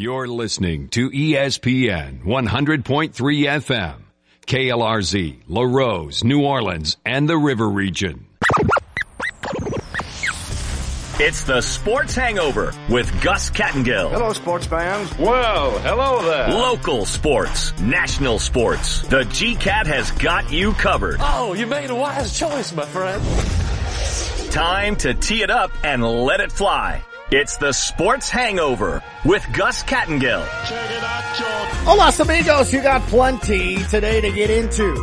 You're listening to ESPN 100.3 FM, KLRZ, LaRose, New Orleans, and the River Region. It's the Sports Hangover with Gus Kattengill. Hello, sports fans. Well, hello there. Local sports, national sports. The GCAT has got you covered. Oh, you made a wise choice, my friend. Time to tee it up and let it fly. It's the Sports Hangover with Gus Kattengill. Check it out, George. Hola, amigos. You got plenty today to get into.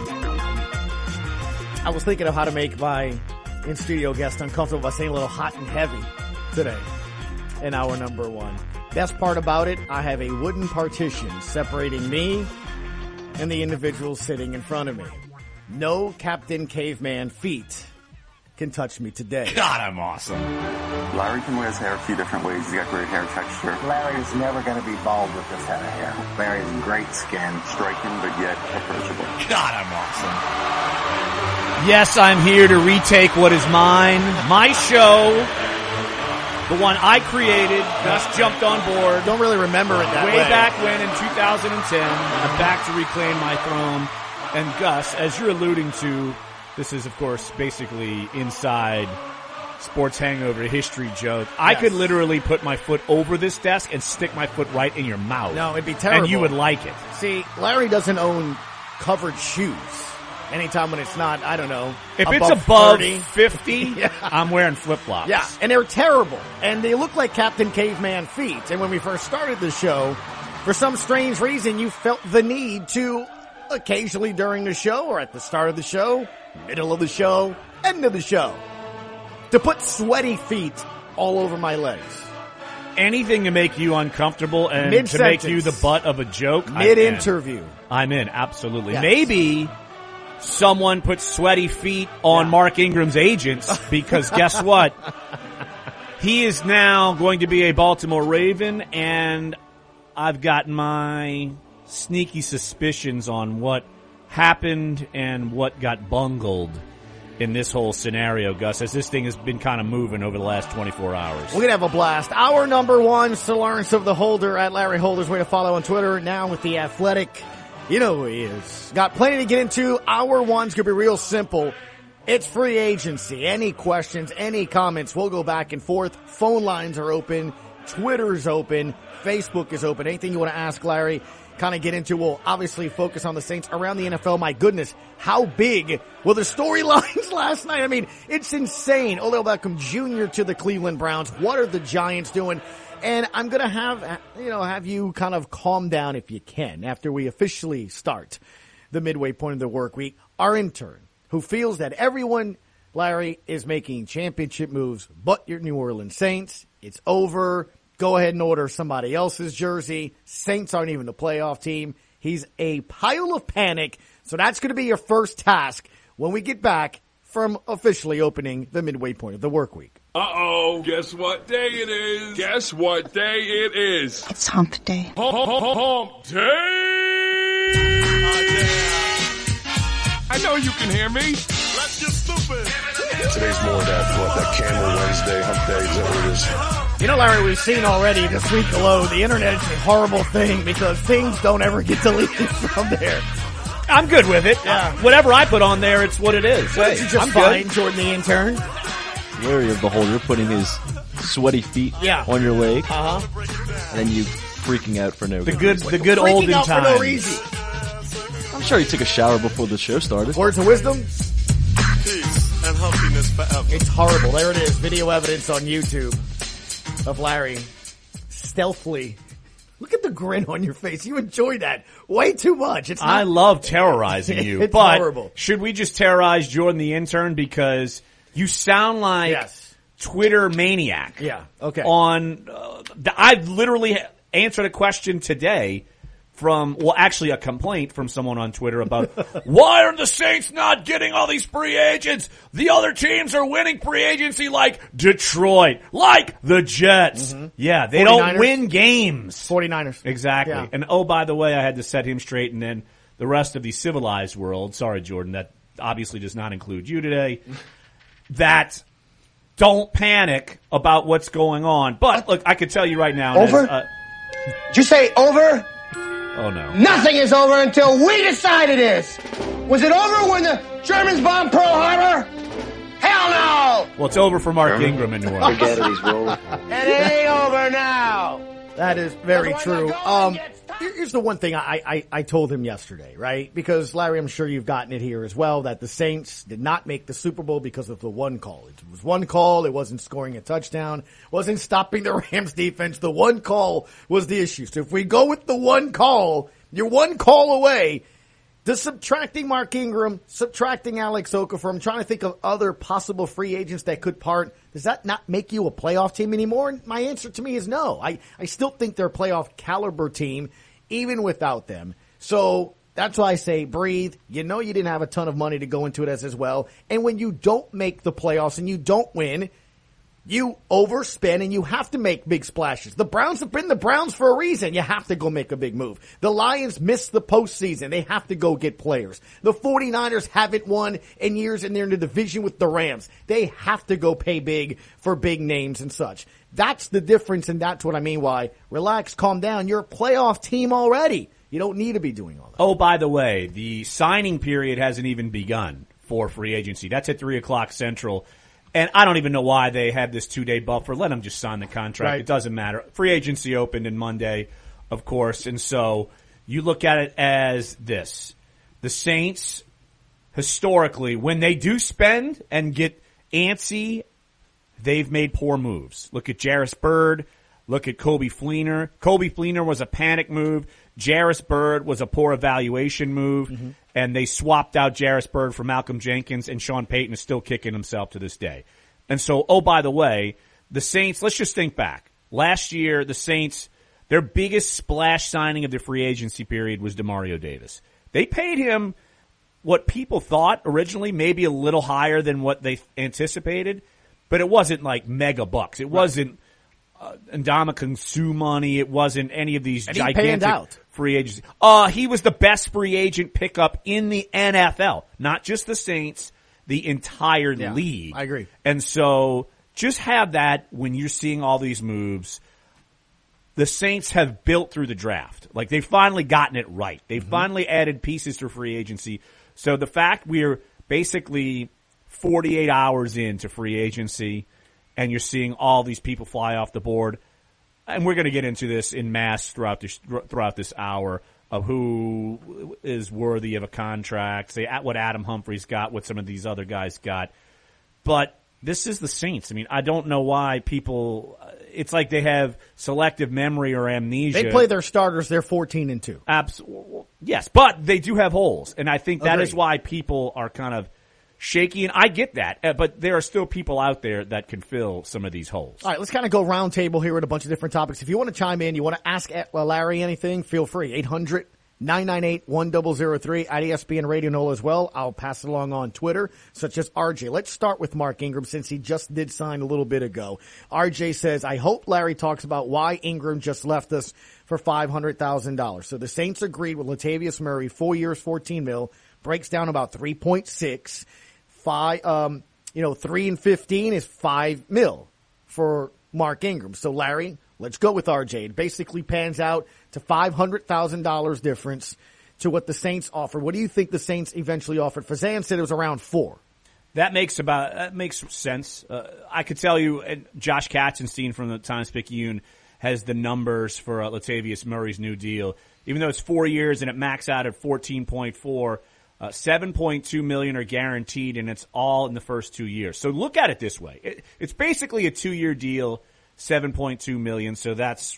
I was thinking of how to make my in-studio guest uncomfortable by saying a little hot and heavy today in hour number one. Best part about it, I have a wooden partition separating me and the individual sitting in front of me. No Captain Caveman feet can touch me today. God, I'm awesome. Larry can wear his hair a few different ways. He's got great hair texture. Larry's never going to be bald with this head of hair. Larry's great skin. Striking, but yet approachable. God, I'm awesome. Yes, I'm here to retake what is mine. My show, the one I created. Gus jumped on board. Don't really remember it that way. Way back when in 2010, I'm back to reclaim my throne. And Gus, as you're alluding to, this is, of course, basically inside Sports Hangover history joke. Yes. I could literally put my foot over this desk and stick my foot right in your mouth. No, it'd be terrible. And you would like it. See, Larry doesn't own covered shoes. Anytime when it's not, I don't know, if it's above 30. 50, yeah. I'm wearing flip-flops. Yeah, and they're terrible. And they look like Captain Caveman feet. And when we first started the show, for some strange reason, you felt the need to occasionally during the show or at the start of the show, middle of the show, end of the show, to put sweaty feet all over my legs. Anything to make you uncomfortable and Mid-sentence. To make you the butt of a joke. Mid-interview. I'm in, absolutely. Yes. Maybe someone put sweaty feet on Mark Ingram's agents because guess what? He is now going to be a Baltimore Raven, and I've got my sneaky suspicions on what happened and what got bungled in this whole scenario, Gus, as this thing has been kind of moving over the last 24 hours. We're going to have a blast. Hour number one, Sir Lawrence of the Holder at Larry Holder's way to follow on Twitter. Now with the Athletic. You know who he is. Got plenty to get into. Hour one's going to be real simple. It's free agency. Any questions, any comments, we'll go back and forth. Phone lines are open. Twitter's open. Facebook is open. Anything you want to ask Larry, kind of get into. We'll obviously focus on the Saints around the NFL. My goodness, how big were the storylines last night? I mean, it's insane. Odell Beckham Jr. to the Cleveland Browns. What are the Giants doing? And I'm going to have you kind of calm down if you can after we officially start the midway point of the work week. Our intern, who feels that everyone, Larry, is making championship moves but your New Orleans Saints. It's over. Go ahead and order somebody else's jersey. Saints aren't even the playoff team. He's a pile of panic. So that's going to be your first task when we get back from officially opening the midway point of the work week. Uh-oh. Guess what day it is? Guess what day it is? It's hump day. Hump day! I know you can hear me. Let's get stupid. Today's more that Camel Wednesday, hump day, is that what it is? You know, Larry, we've seen already this week alone, the internet is a horrible thing because things don't ever get deleted from there. I'm good with it. Yeah. Whatever I put on there, it's what it is. Hey, you just fine, good. Jordan the intern. Larry of the Holder putting his sweaty feet on your leg. And then you freaking out for no reason. The good olden times. For no reason. I'm sure he took a shower before the show started. Words of wisdom? Peace and humpiness forever. It's horrible. There it is. Video evidence on YouTube of Larry stealthily. Look at the grin on your face. You enjoy that way too much. It's not, I love terrorizing you. It's but horrible. Should we just terrorize Jordan the intern because you sound like Twitter maniac? Yeah. Okay. I literally answered a question today actually a complaint from someone on Twitter about why are the Saints not getting all these free agents? The other teams are winning free agency like Detroit, like the Jets. Mm-hmm. Yeah, they 49ers. don't win games. 49ers. Exactly. Yeah. And oh, by the way, I had to set him straight, and then the rest of the civilized world, sorry, Jordan, that obviously does not include you today, that don't panic about what's going on. But look, I could tell you right now. Over? Did you say over? Oh, no. Nothing is over until we decide it is. Was it over when the Germans bombed Pearl Harbor? Hell no! Well, it's over for Mark Ingram in New Orleans. Forget it, he's rolling. It ain't over now. That is very true. Here's the one thing I told him yesterday, right? Because, Larry, I'm sure you've gotten it here as well, that the Saints did not make the Super Bowl because of the one call. It was one call. It wasn't scoring a touchdown. Wasn't stopping the Rams defense. The one call was the issue. So if we go with the one call, you're one call away. Does subtracting Mark Ingram, subtracting Alex Okafor, I'm trying to think of other possible free agents that could part. Does that not make you a playoff team anymore? And my answer to me is no. I still think they're a playoff caliber team, even without them. So that's why I say breathe. You know you didn't have a ton of money to go into it as well. And when you don't make the playoffs and you don't win, you overspend and you have to make big splashes. The Browns have been the Browns for a reason. You have to go make a big move. The Lions missed the postseason. They have to go get players. The 49ers haven't won in years and they're in the division with the Rams. They have to go pay big for big names and such. That's the difference, and that's what I mean why relax, calm down. You're a playoff team already. You don't need to be doing all that. Oh, by the way, the signing period hasn't even begun for free agency. That's at 3 o'clock Central. And I don't even know why they have this 2-day buffer. Let them just sign the contract. Right. It doesn't matter. Free agency opened in Monday, of course. And so you look at it as this. The Saints, historically, when they do spend and get antsy, they've made poor moves. Look at Jarris Byrd. Look at Coby Fleener. Coby Fleener was a panic move. Jarris Byrd was a poor evaluation move. Mm-hmm. And they swapped out Jarris Byrd for Malcolm Jenkins, and Sean Payton is still kicking himself to this day. And so, oh, by the way, the Saints, let's just think back. Last year, the Saints, their biggest splash signing of the free agency period was DeMario Davis. They paid him what people thought originally, maybe a little higher than what they anticipated, but it wasn't like mega bucks. It wasn't Ndamukong Suh money. It wasn't any of these gigantic free agents. He was the best free agent pickup in the NFL, not just the Saints, the entire league. I agree. And so just have that when you're seeing all these moves. The Saints have built through the draft. Like, they've finally gotten it right. They've finally added pieces to free agency. So the fact we're basically 48 hours into free agency and you're seeing all these people fly off the board, and we're going to get into this in mass throughout this hour of who is worthy of a contract, say what Adam Humphries got, what some of these other guys got. But this is the Saints. I mean, I don't know why people – it's like they have selective memory or amnesia. They play their starters. They're 14-2. Absolutely. Yes, but they do have holes, and I think that is why people are kind of shaky, and I get that, but there are still people out there that can fill some of these holes. All right, let's kind of go round table here with a bunch of different topics. If you want to chime in, you want to ask Larry anything, feel free. 800-998-1003 at ESPN Radio NOLA as well. I'll pass it along on Twitter, such as RJ. Let's start with Mark Ingram since he just did sign a little bit ago. RJ says, I hope Larry talks about why Ingram just left us for $500,000. So the Saints agreed with Latavius Murray, 4 years, $14 million, breaks down about 3.6. 3 and 15 is $5 million for Mark Ingram. So Larry, let's go with RJ. It basically pans out to $500,000 difference to what the Saints offered. What do you think the Saints eventually offered? Fazan said it was around 4. That makes sense. I could tell you, Josh Katzenstein from the Times-Picayune has the numbers for Latavius Murray's new deal. Even though it's 4 years and it maxed out at 14.4. $7.2 million are guaranteed, and it's all in the first 2 years. So look at it this way: it's basically a 2-year deal, $7.2 million. So that's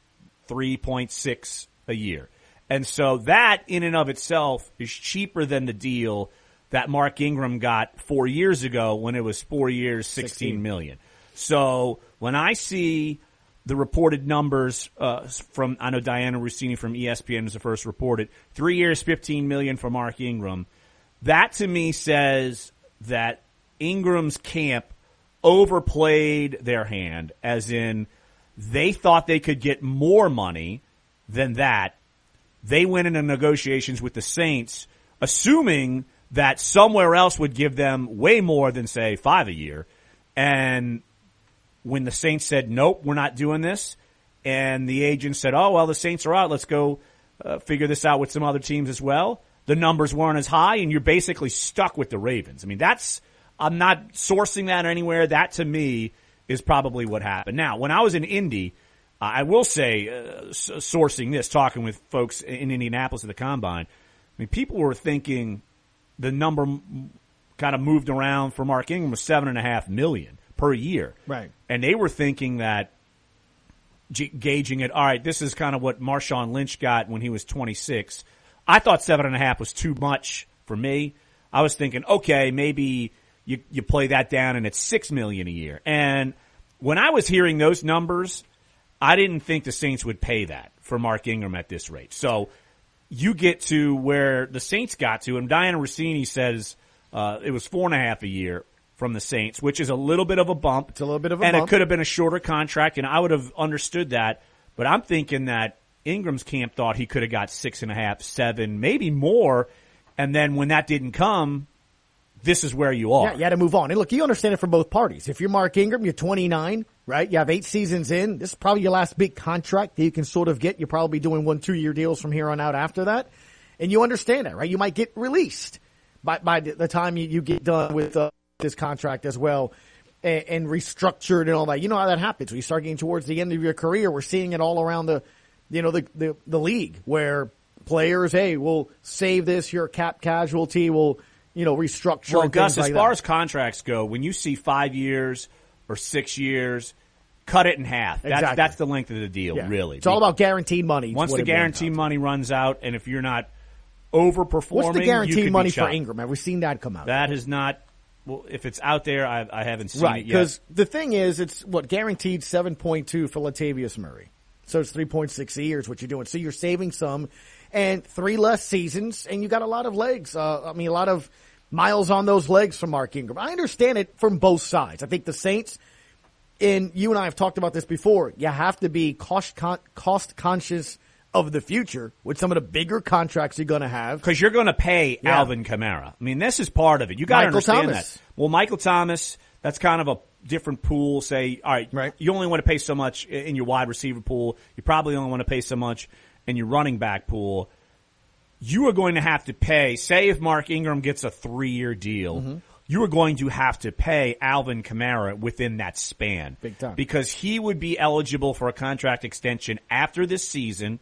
$3.6 a year, and so that in and of itself is cheaper than the deal that Mark Ingram got 4 years ago when it was 4 years, $16 million. So when I see the reported numbers from, I know Diana Rossini from ESPN was the first reported, 3 years, $15 million for Mark Ingram. That to me says that Ingram's camp overplayed their hand, as in they thought they could get more money than that. They went into negotiations with the Saints, assuming that somewhere else would give them way more than, say, $5 a year. And when the Saints said, nope, we're not doing this, and the agent said, oh, well, the Saints are out. Let's go figure this out with some other teams as well. The numbers weren't as high, and you're basically stuck with the Ravens. I mean, I'm not sourcing that anywhere. That, to me, is probably what happened. Now, when I was in Indy, I will say, sourcing this, talking with folks in Indianapolis at the Combine, I mean, people were thinking the number kind of moved around for Mark Ingram was $7.5 million per year. Right. And they were thinking that, gauging it, all right, this is kind of what Marshawn Lynch got when he was 26. I thought 7.5 was too much for me. I was thinking, okay, maybe you play that down and it's $6 million a year. And when I was hearing those numbers, I didn't think the Saints would pay that for Mark Ingram at this rate. So you get to where the Saints got to, and Diana Rossini says it was 4.5 a year from the Saints, which is a little bit of a bump. It's a little bit of a bump. And it could have been a shorter contract, and I would have understood that. But I'm thinking that Ingram's camp thought he could have got 6.5, 7, maybe more. And then when that didn't come, this is where you are. Yeah, you had to move on. And look, you understand it from both parties. If you're Mark Ingram, you're 29, right? You have 8 seasons in. This is probably your last big contract that you can sort of get. You're probably doing 1-2-year deals from here on out after that. And you understand that, right? You might get released by the time you get done with this contract as well and restructured and all that. You know how that happens. When you start getting towards the end of your career, we're seeing it all around the league where players, hey, we'll save this, you're a cap casualty, we'll, restructure. Well, Gus, as far as contracts go, when you see 5 years or 6 years, cut it in half. Exactly. That's the length of the deal, really. It's all about guaranteed money. Once the guaranteed money runs out, and if you're not overperforming, what's the guaranteed money for shot. Ingram? Have we seen that come out? That has not. Well, if it's out there, I haven't seen right, it yet. Because the thing is, it's guaranteed 7.2 for Latavius Murray. So it's 3.6 a year is what you're doing. So you're saving some, and 3 less seasons, and you got a lot of legs. A lot of miles on those legs from Mark Ingram. I understand it from both sides. I think the Saints, and you and I have talked about this before, you have to be cost conscious of the future with some of the bigger contracts you're going to have. Because you're going to pay Alvin Kamara. I mean, this is part of it. You got to understand Thomas. that. Well, Michael Thomas, that's kind of a different pool. Say, all right, you only want to pay so much in your wide receiver pool. You probably only want to pay so much in your running back pool. You are going to have to pay, say if Mark Ingram gets a 3-year deal, you are going to have to pay Alvin Kamara within that span. Big time. Because he would be eligible for a contract extension after this season,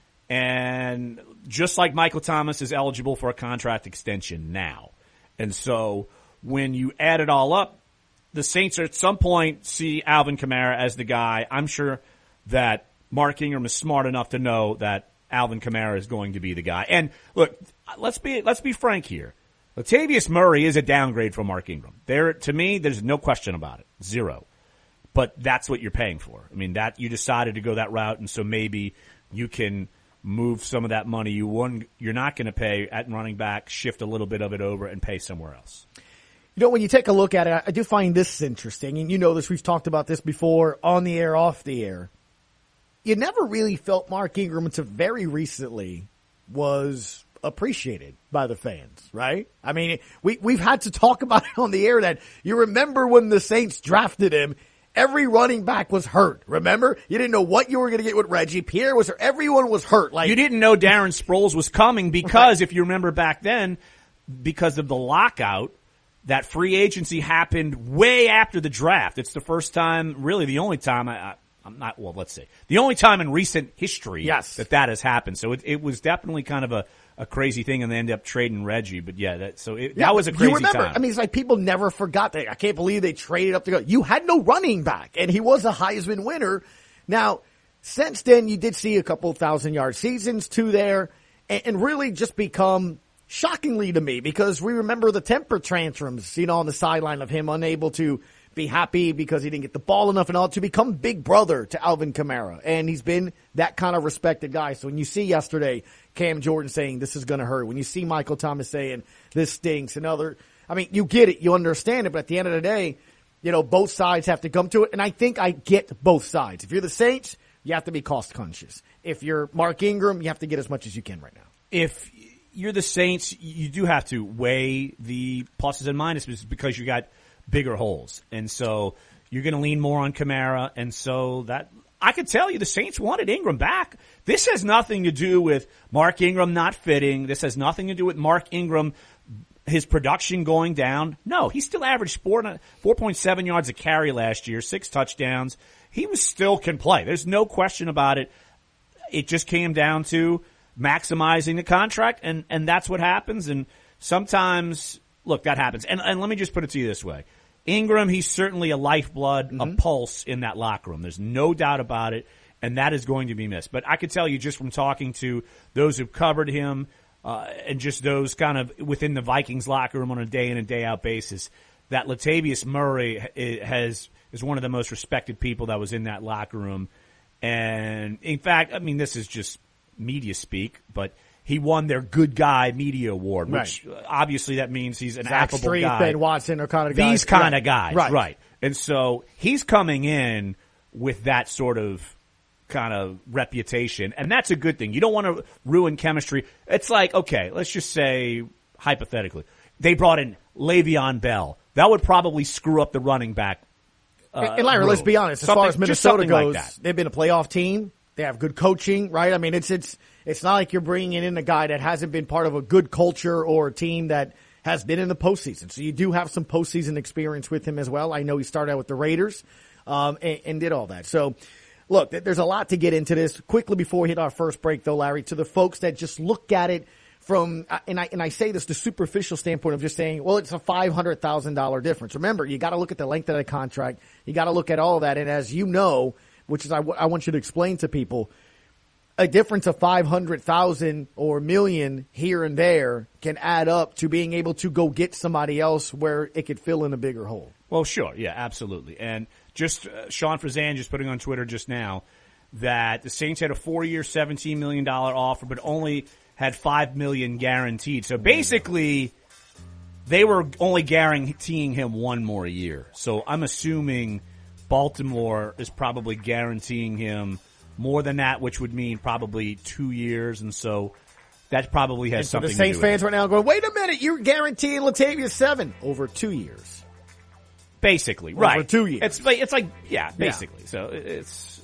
and just like Michael Thomas is eligible for a contract extension now. And so when you add it all up, the Saints at some point see Alvin Kamara as the guy. I'm sure that Mark Ingram is smart enough to know that Alvin Kamara is going to be the guy. And look, let's be frank here. Latavius Murray is a downgrade from Mark Ingram. To me, there's no question about it. 0. But that's what you're paying for. I mean, that you decided to go that route, and so maybe you can move some of that money you're not going to pay at running back, shift a little bit of it over, and pay somewhere else. When you take a look at it, I do find this interesting, and you know this, we've talked about this before, on the air, off the air. You never really felt Mark Ingram until very recently was appreciated by the fans, right? I mean, we've had to talk about it on the air that you remember when the Saints drafted him, every running back was hurt. Remember? You didn't know what you were going to get with Reggie. Pierre was hurt. Everyone was hurt. You didn't know Darren Sproles was coming because, if you remember back then, because of the lockout, that free agency happened way after the draft. It's the first time, really the only time the only time in recent history that has happened. So it was definitely kind of a crazy thing, and they ended up trading Reggie. But that was a crazy time. I mean, it's like people never forgot that. I can't believe they traded up to go. You had no running back, and he was a Heisman winner. Now, since then, you did see a couple 1,000-yard seasons, 2 there, and really just become shockingly to me, because we remember the temper tantrums, on the sideline of him unable to be happy because he didn't get the ball enough and all, to become big brother to Alvin Kamara. And he's been that kind of respected guy. So when you see yesterday Cam Jordan saying this is going to hurt, when you see Michael Thomas saying this stinks and you get it, you understand it, but at the end of the day, both sides have to come to it. And I think I get both sides. If you're the Saints, you have to be cost conscious. If you're Mark Ingram, you have to get as much as you can right now. If you're the Saints, you do have to weigh the pluses and minuses because you got bigger holes. And so you're going to lean more on Kamara. And so that I could tell you the Saints wanted Ingram back. This has nothing to do with Mark Ingram not fitting. This has nothing to do with Mark Ingram, his production going down. No, he still averaged 4.7 yards a carry last year, 6 touchdowns. He still can play. There's no question about it. It just came down to maximizing the contract, and that's what happens. And sometimes, look, that happens. And let me just put it to you this way. Ingram, he's certainly a lifeblood, a pulse in that locker room. There's no doubt about it, and that is going to be missed. But I could tell you just from talking to those who've covered him and just those kind of within the Vikings locker room on a day in and day out basis, that Latavius Murray is one of the most respected people that was in that locker room. And in fact, I mean, this is just media speak, but he won their Good Guy Media Award, which obviously that means he's an Zach affable Street, guy. Ben Watson are kind of guys. These kind of guys, right. And so he's coming in with that sort of kind of reputation, and that's a good thing. You don't want to ruin chemistry. It's like, okay, let's just say, hypothetically, they brought in Le'Veon Bell. That would probably screw up the running back. And Larry, let's be honest, as far as Minnesota goes, they've been a playoff team. They have good coaching, right? I mean, it's not like you're bringing in a guy that hasn't been part of a good culture or a team that has been in the postseason. So you do have some postseason experience with him as well. I know he started out with the Raiders, and did all that. So look, there's a lot to get into this. Quickly before we hit our first break though, Larry, to the folks that just look at it from, and I say this, the superficial standpoint of just saying, well, it's a $500,000 difference. Remember, you got to look at the length of the contract. You got to look at all of that. And as you know, which is I want you to explain to people, a difference of 500,000 or $1 million here and there can add up to being able to go get somebody else where it could fill in a bigger hole. Well, sure. Yeah, absolutely. And just Sean Frazan just putting on Twitter just now that the Saints had a 4-year, $17 million offer, but only had $5 million guaranteed. So basically, they were only guaranteeing him 1 more year. So I'm assuming Baltimore is probably guaranteeing him more than that, which would mean probably 2 years. And so that probably has something to do with it. The Saints fans right now are going, wait a minute, you're guaranteeing Latavius 7 over 2 years. Basically, right. Over 2 years. It's like, yeah, basically. Yeah. So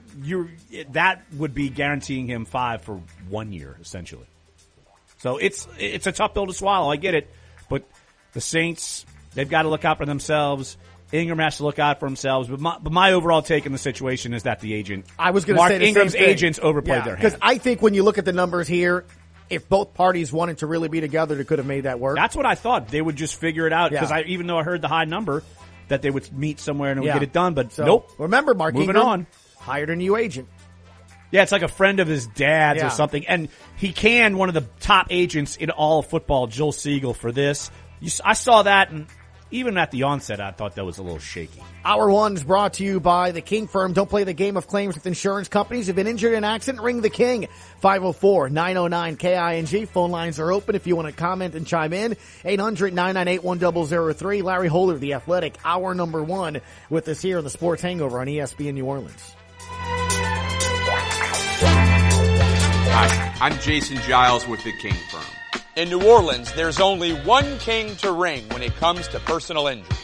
that would be guaranteeing him 5 for 1 year, essentially. So it's a tough pill to swallow. I get it. But the Saints, they've got to look out for themselves. Ingram has to look out for himself. But my overall take in the situation is that the agent, I was going to say the Ingram's same thing. agents overplayed their hand. Because I think when you look at the numbers here, if both parties wanted to really be together, they could have made that work. That's what I thought. They would just figure it out. Because even though I heard the high number, that they would meet somewhere and would get it done. But nope. Remember, Mark Moving Ingram on. hired a new agent. Yeah, it's like a friend of his dad's or something. And he canned one of the top agents in all of football, Joel Siegel, for this. I saw that, and even at the onset, I thought that was a little shaky. Hour one is brought to you by the King Firm. Don't play the game of claims with insurance companies. If you've been injured in an accident, ring the King. 504-909-KING. Phone lines are open if you want to comment and chime in. 800-998-1003. Larry Holder, The Athletic, hour number one, with us here on the Sports Hangover on ESPN New Orleans. Hi, I'm Jason Giles with the King Firm. In New Orleans, there's only one king to ring when it comes to personal injuries.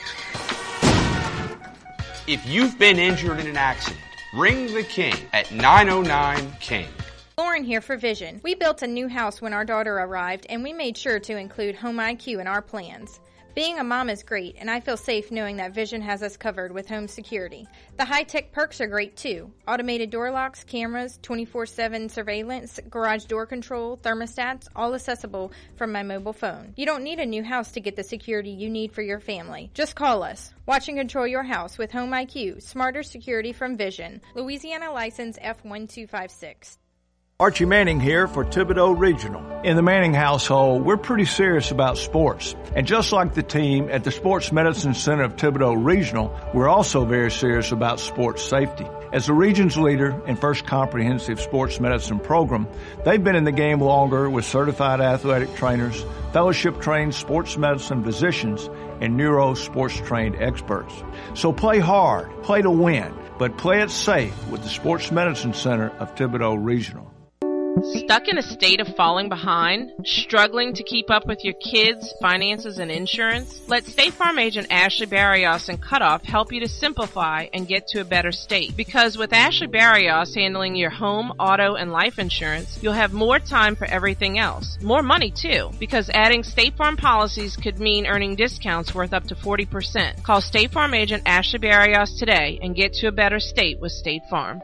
If you've been injured in an accident, ring the King at 909-KING. Lauren here for Vision. We built a new house when our daughter arrived, and we made sure to include Home IQ in our plans. Being a mom is great, and I feel safe knowing that Vision has us covered with home security. The high-tech perks are great, too. Automated door locks, cameras, 24/7 surveillance, garage door control, thermostats, all accessible from my mobile phone. You don't need a new house to get the security you need for your family. Just call us. Watch and control your house with Home IQ, smarter security from Vision. Louisiana license F1256. Archie Manning here for Thibodeau Regional. In the Manning household, we're pretty serious about sports. And just like the team at the Sports Medicine Center of Thibodeau Regional, we're also very serious about sports safety. As the region's leader in First Comprehensive Sports Medicine Program, they've been in the game longer with certified athletic trainers, fellowship-trained sports medicine physicians, and neuro sports-trained experts. So play hard, play to win, but play it safe with the Sports Medicine Center of Thibodeau Regional. Stuck in a state of falling behind? Struggling to keep up with your kids' finances and insurance? Let State Farm agent Ashley Barrios and Cutoff help you to simplify and get to a better state. Because with Ashley Barrios handling your home, auto, and life insurance, you'll have more time for everything else. More money, too. Because adding State Farm policies could mean earning discounts worth up to 40%. Call State Farm agent Ashley Barrios today and get to a better state with State Farm.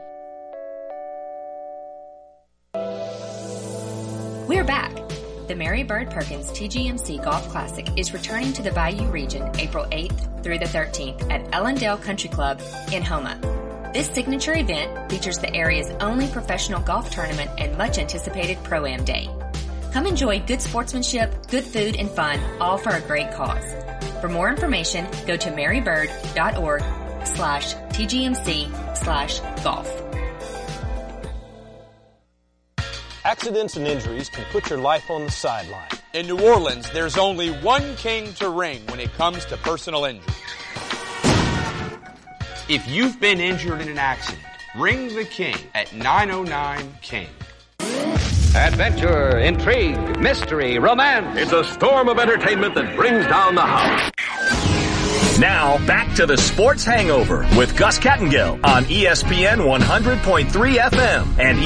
We're back. The Mary Bird Perkins TGMC Golf Classic is returning to the Bayou region April 8th through the 13th at Ellendale Country Club in Houma. This signature event features the area's only professional golf tournament and much anticipated Pro-Am Day. Come enjoy good sportsmanship, good food, and fun, all for a great cause. For more information, go to marybird.org/TGMC/golf. Accidents and injuries can put your life on the sideline. In New Orleans, there's only one king to ring when it comes to personal injury. If you've been injured in an accident, ring the king at 909-KING. Adventure, intrigue, mystery, romance. It's a storm of entertainment that brings down the house. Now, back to the Sports Hangover with Gus Kattengill on ESPN 100.3 FM and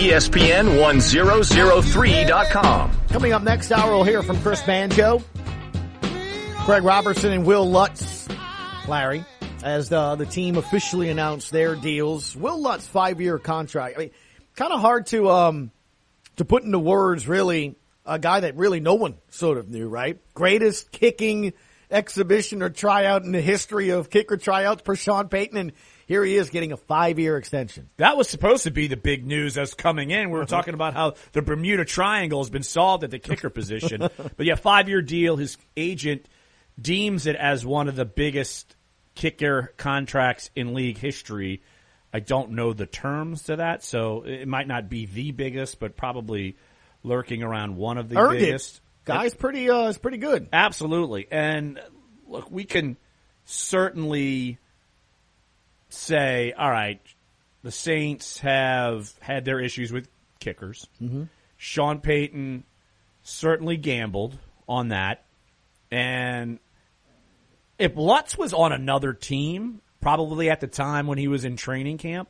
ESPN1003.com. Coming up next hour, we'll hear from Chris Banjo, Craig Robertson, and Will Lutz, Larry, as the team officially announced their deals. Will Lutz, 5-year contract. I mean, kind of hard to put into words, really, a guy that really no one sort of knew, right? Greatest kicking exhibition or tryout in the history of kicker tryouts for Sean Payton, and here he is getting a 5-year extension. That was supposed to be the big news as coming in. We were talking about how the Bermuda Triangle has been solved at the kicker position. But yeah, 5-year deal. His agent deems it as one of the biggest kicker contracts in league history. I don't know the terms to that, so it might not be the biggest, but probably lurking around one of the biggest. It. Guy's pretty good. Absolutely. And look, we can certainly say, all right, the Saints have had their issues with kickers. Mm-hmm. Sean Payton certainly gambled on that. And if Lutz was on another team, probably at the time when he was in training camp,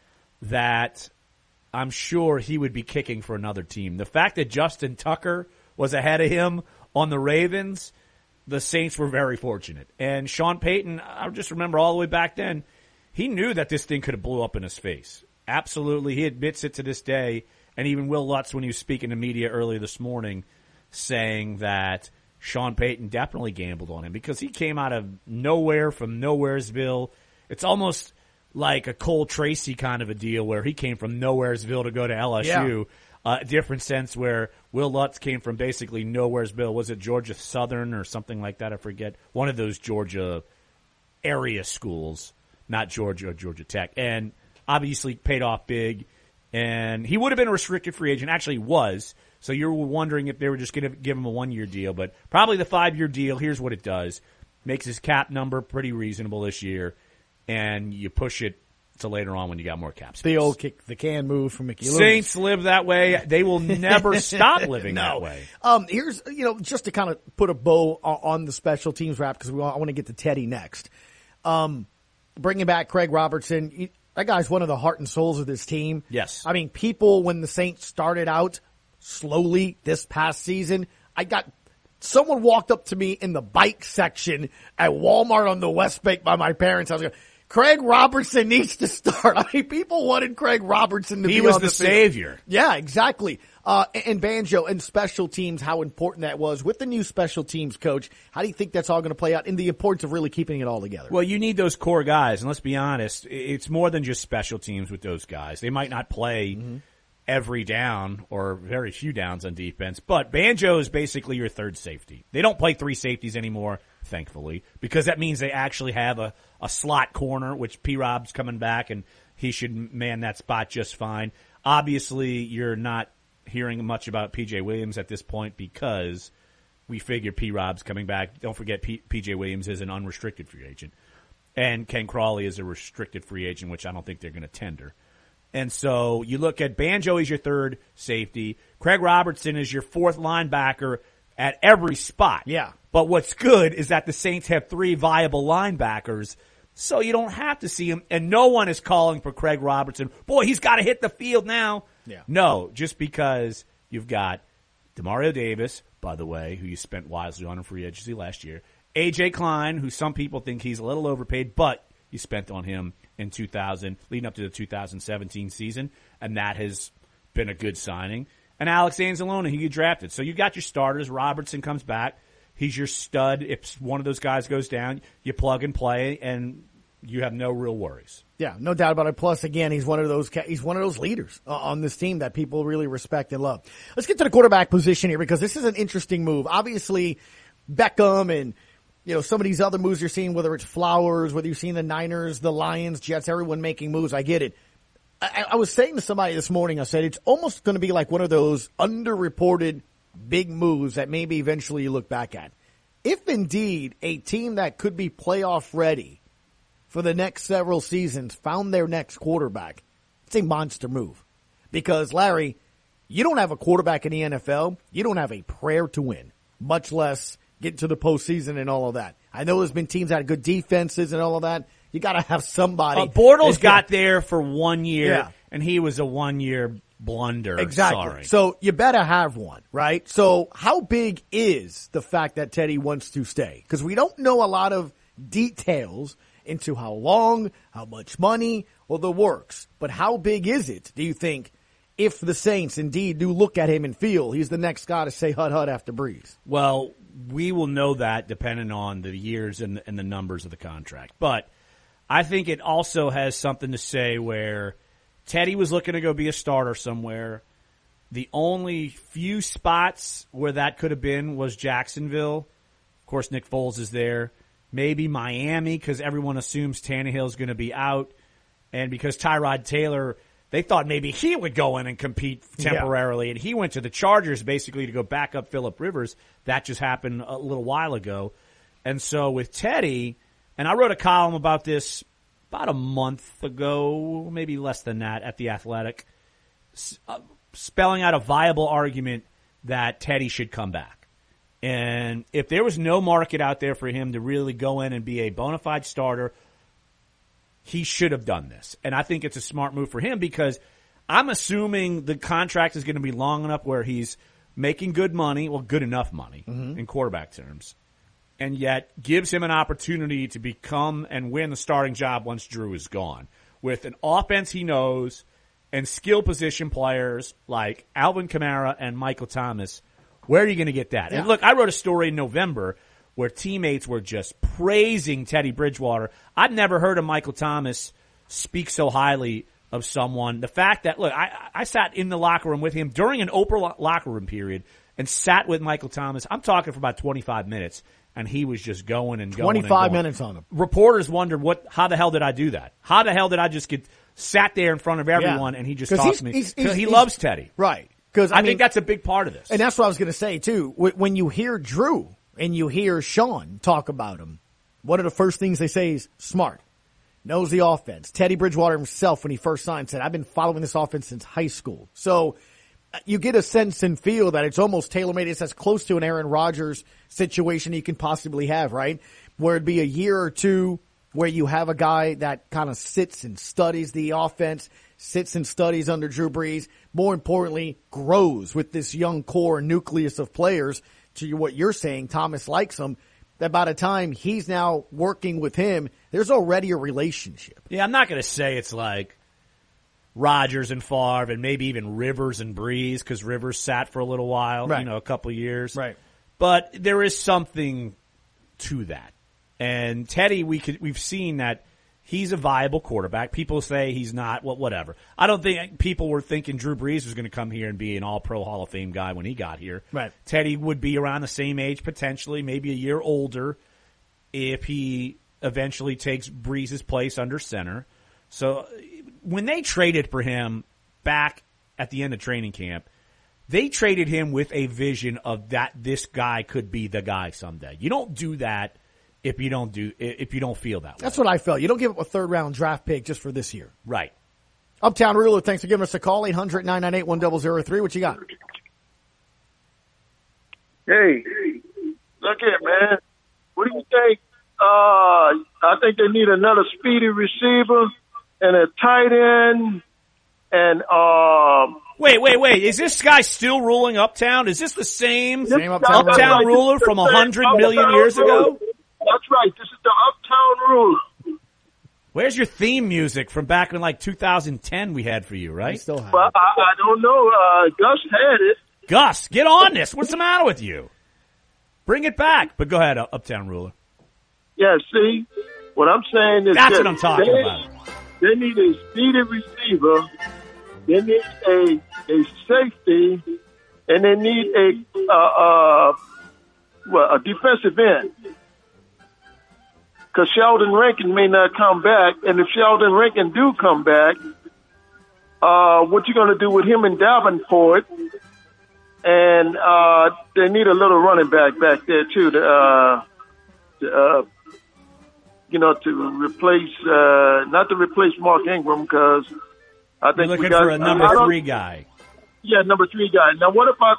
that I'm sure he would be kicking for another team. The fact that Justin Tucker was ahead of him on the Ravens, the Saints were very fortunate. And Sean Payton, I just remember all the way back then, he knew that this thing could have blew up in his face. Absolutely. He admits it to this day. And even Will Lutz, when he was speaking to media earlier this morning, saying that Sean Payton definitely gambled on him because he came out of nowhere from Nowheresville. It's almost like a Cole Tracy kind of a deal where he came from Nowheresville to go to LSU. Yeah. Different sense where Will Lutz came from basically Nowheresville. Was it Georgia Southern or something like that? I forget. One of those Georgia area schools, not Georgia or Georgia Tech. And obviously paid off big. And he would have been a restricted free agent. Actually was. So you're wondering if they were just going to give him a 1-year deal. But probably the 5-year deal, here's what it does. Makes his cap number pretty reasonable this year. And you push it to later on when you got more cap space. The old kick the can move from Mickey Loomis. Saints live that way. They will never stop living that way. Here's, just to kind of put a bow on the special teams wrap, because I want to get to Teddy next. Bringing back Craig Robertson, that guy's one of the heart and souls of this team. Yes. I mean, people, when the Saints started out slowly this past season, someone walked up to me in the bike section at Walmart on the West Bank by my parents' house. Craig Robertson needs to start. I mean, people wanted Craig Robertson to be on the field. He was the savior. Yeah, exactly. And Banjo and special teams, how important that was with the new special teams coach. How do you think that's all going to play out in the importance of really keeping it all together? Well, you need those core guys. And let's be honest, it's more than just special teams with those guys. They might not play every down or very few downs on defense, but Banjo is basically your third safety. They don't play 3 safeties anymore, thankfully, because that means they actually have a slot corner, which P-Rob's coming back, and he should man that spot just fine. Obviously, you're not hearing much about P.J. Williams at this point because we figure P-Rob's coming back. Don't forget P.J. Williams is an unrestricted free agent, and Ken Crawley is a restricted free agent, which I don't think they're going to tender. And so you look at Banjo as your third safety. Craig Robertson is your fourth linebacker at every spot. Yeah. But what's good is that the Saints have 3 viable linebackers, so you don't have to see him. And no one is calling for Craig Robertson. Boy, he's got to hit the field now. Yeah. No, just because you've got Demario Davis, by the way, who you spent wisely on in free agency last year. A.J. Klein, who some people think he's a little overpaid, but you spent on him in 2000, leading up to the 2017 season, and that has been a good signing. And Alex Anzalone, who you drafted. So you got your starters. Robertson comes back. He's your stud. If one of those guys goes down, you plug and play, and you have no real worries. Yeah, no doubt about it. Plus, again, he's one of those leaders on this team that people really respect and love. Let's get to the quarterback position here because this is an interesting move. Obviously, Beckham and some of these other moves you're seeing, whether it's Flowers, whether you've seen the Niners, the Lions, Jets, everyone making moves. I get it. I was saying to somebody this morning, I said it's almost going to be like one of those underreported big moves that maybe eventually you look back at. If indeed a team that could be playoff ready for the next several seasons found their next quarterback, it's a monster move. Because, Larry, you don't have a quarterback in the NFL. You don't have a prayer to win, much less get to the postseason and all of that. I know there's been teams that had good defenses and all of that. You got to have somebody. Bortles got there for 1 year, and he was a 1-year blunder. Exactly. Sorry. So you better have one, right? So how big is the fact that Teddy wants to stay? Because we don't know a lot of details into how long, how much money, or the works. But how big is it, do you think, if the Saints indeed do look at him and feel he's the next guy to say hut after Breeze? Well, we will know that depending on the years and the numbers of the contract. But I think it also has something to say where Teddy was looking to go be a starter somewhere. The only few spots where that could have been was Jacksonville. Of course, Nick Foles is there. Maybe Miami because everyone assumes Tannehill's going to be out. And because Tyrod Taylor, they thought maybe he would go in and compete temporarily. And he went to the Chargers basically to go back up Phillip Rivers. That just happened a little while ago. And so with Teddy, and I wrote a column about this about a month ago, maybe less than that, at The Athletic, spelling out a viable argument that Teddy should come back. And if there was no market out there for him to really go in and be a bona fide starter, he should have done this. And I think it's a smart move for him because I'm assuming the contract is going to be long enough where he's making good money, well, good enough money in quarterback terms, and yet gives him an opportunity to become and win the starting job once Drew is gone. With an offense he knows and skill position players like Alvin Kamara and Michael Thomas, where are you going to get that? Yeah. And look, I wrote a story in November where teammates were just praising Teddy Bridgewater. I've never heard of Michael Thomas speak so highly of someone. The fact that, look, I sat in the locker room with him during an Oprah locker room period and sat with Michael Thomas. I'm talking for about 25 minutes. And he was just going and going 25 minutes on him. Reporters wondered, how the hell did I do that? How the hell did I just get sat there in front of everyone and he just talked to me? He loves Teddy. Right. Because I think that's a big part of this. And that's what I was going to say, too. When you hear Drew and you hear Sean talk about him, one of the first things they say is smart, knows the offense. Teddy Bridgewater himself, when he first signed, said, I've been following this offense since high school. So you get a sense and feel that it's almost tailor-made. It's as close to an Aaron Rodgers situation you can possibly have, right? Where it'd be a year or two where you have a guy that kind of sits and studies the offense, sits and studies under Drew Brees, more importantly, grows with this young core nucleus of players. To what you're saying, Thomas likes him, that by the time he's now working with him, there's already a relationship. Yeah, I'm not going to say it's like Rodgers and Favre and maybe even Rivers and Breeze because Rivers sat for a little while, right. A couple of years. Right. But there is something to that. And Teddy, we've seen that he's a viable quarterback. People say he's not, well, whatever. I don't think people were thinking Drew Brees was going to come here and be an all-pro Hall of Fame guy when he got here. Right. Teddy would be around the same age, potentially, maybe a year older if he eventually takes Brees' place under center. So when they traded for him back at the end of training camp, they traded him with a vision of that this guy could be the guy someday. You don't do that if you don't feel that way. That's what I felt. You don't give up a third-round draft pick just for this year. Right. Uptown Ruler, thanks for giving us a call. 800-998-1003. What you got? Hey, look here, man. What do you think? I think they need another speedy receiver and a tight end. And Wait. Is this guy still ruling Uptown? Is this the same Uptown Ruler from 100 million years ago? That's right. This is the Uptown Ruler. Where's your theme music from back in like 2010 we had for you, right? Still have well, I don't know. Gus had it. Gus, get on this. What's the matter with you? Bring it back. But go ahead, Uptown Ruler. Yeah, see, what I'm saying is that's what I'm talking about. They need a speedy receiver. They need a safety, and they need a defensive end. Because Sheldon Rankin may not come back, and if Sheldon Rankin do come back, what you going to do with him and Davenport? And they need a little running back there too to replace not to replace Mark Ingram, because I think we're looking for a number 3 guy. Yeah, number 3 guy. Now, what about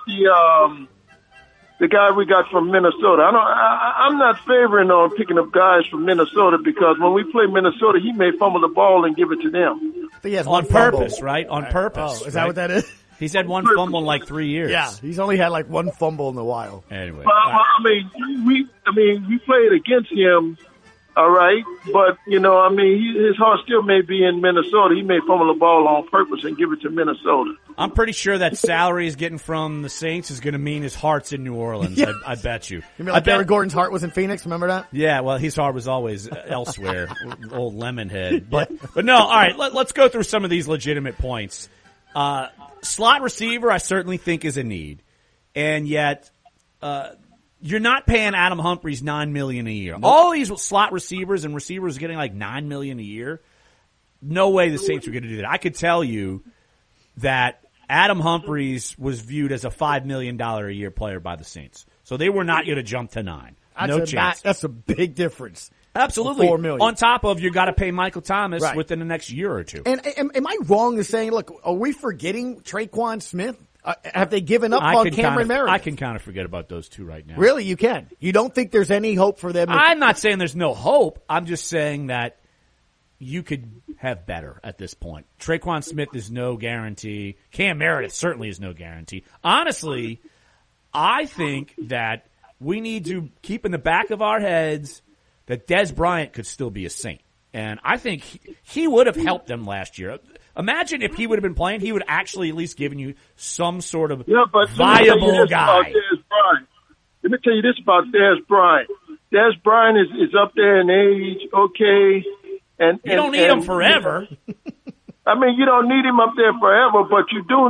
the guy we got from Minnesota? I'm not favoring on picking up guys from Minnesota, because when we play Minnesota, he may fumble the ball and give it to them. I think he has on purpose, right? On purpose. Oh, is that what that is? He's had one fumble in like 3 years. Yeah, he's only had like one fumble in a while. Anyway, I mean, we played against him, all right, but his heart still may be in Minnesota. He may fumble the ball on purpose and give it to Minnesota. I'm pretty sure that salary he's getting from the Saints is going to mean his heart's in New Orleans. Yes. I bet you. You mean like Derek Gordon's heart was in Phoenix? Remember that? Yeah, well, his heart was always elsewhere. Old Lemonhead. But no, all right, let's go through some of these legitimate points. Slot receiver, I certainly think, is a need. And yet, you're not paying Adam Humphries $9 million a year. Nope. All these slot receivers and receivers getting like $9 million a year. No way the Saints were going to do that. I could tell you that Adam Humphries was viewed as a $5 million a year player by the Saints. So they were not going to jump to 9. No chance. That's a big difference. Absolutely. $4 million. On top of, you got to pay Michael Thomas within the next year or two. And am I wrong in saying, look, are we forgetting Traquan Smith? Have they given up on Cameron Meredith? I can kind of forget about those two right now. Really? You can? You don't think there's any hope for them? I'm not saying there's no hope. I'm just saying that you could have better at this point. Traquan Smith is no guarantee. Cam Meredith certainly is no guarantee. Honestly, I think that we need to keep in the back of our heads that Dez Bryant could still be a Saint. And I think he would have helped them last year. Imagine if he would have been playing, he would actually at least given you some sort of viable guy. Let me tell you this about Dez Bryant. Dez Bryant is up there in age, okay. And you don't need him forever. I mean, you don't need him up there forever, but you do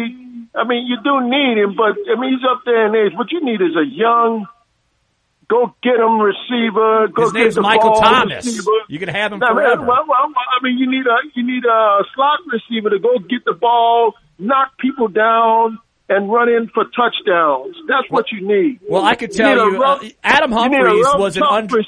need him, but he's up there in age. What you need is a young, go get him receiver. His name's Michael Thomas. Receiver. You can have him forever. Well, you need a slot receiver to go get the ball, knock people down, and run in for touchdowns. That's what you need. Well, I could tell you, Adam Humphries was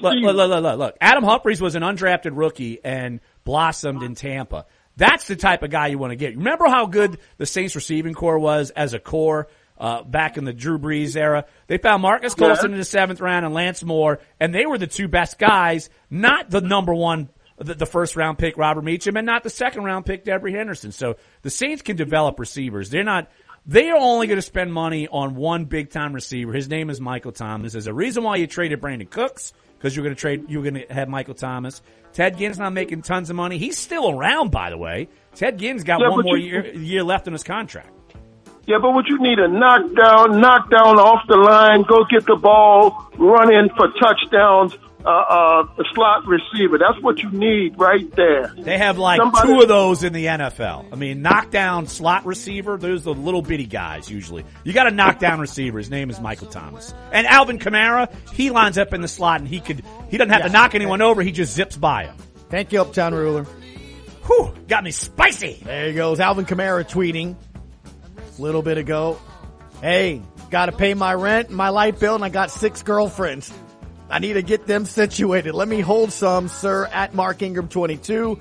Adam Humphries was an undrafted rookie and blossomed in Tampa. That's the type of guy you want to get. Remember how good the Saints receiving core was as a core back in the Drew Brees era? They found Marcus Colston in the 7th round and Lance Moore, and they were the two best guys, not the number one, the first round pick Robert Meacham, and not the 2nd round pick Devery Henderson. So the Saints can develop receivers. They are only going to spend money on one big time receiver. His name is Michael Thomas. There's a reason why you traded Brandon Cooks, because you're going to have Michael Thomas. Ted Ginn's not making tons of money. He's still around, by the way. Ted Ginn's got one more year left in his contract. Yeah, but what you need a knockdown off the line, go get the ball, run in for touchdowns, a slot receiver. That's what you need right there. They have like two of those in the NFL. I mean, knockdown slot receiver, those are the little bitty guys usually. You got a knockdown receiver. His name is Michael Thomas. And Alvin Kamara, he lines up in the slot and he doesn't have to knock anyone over. He just zips by him. Thank you, Uptown Ruler. Whew, got me spicy. There he goes. Alvin Kamara tweeting a little bit ago. Hey, got to pay my rent and my light bill, and I got 6 girlfriends. I need to get them situated. Let me hold some, sir, at Mark Ingram 22.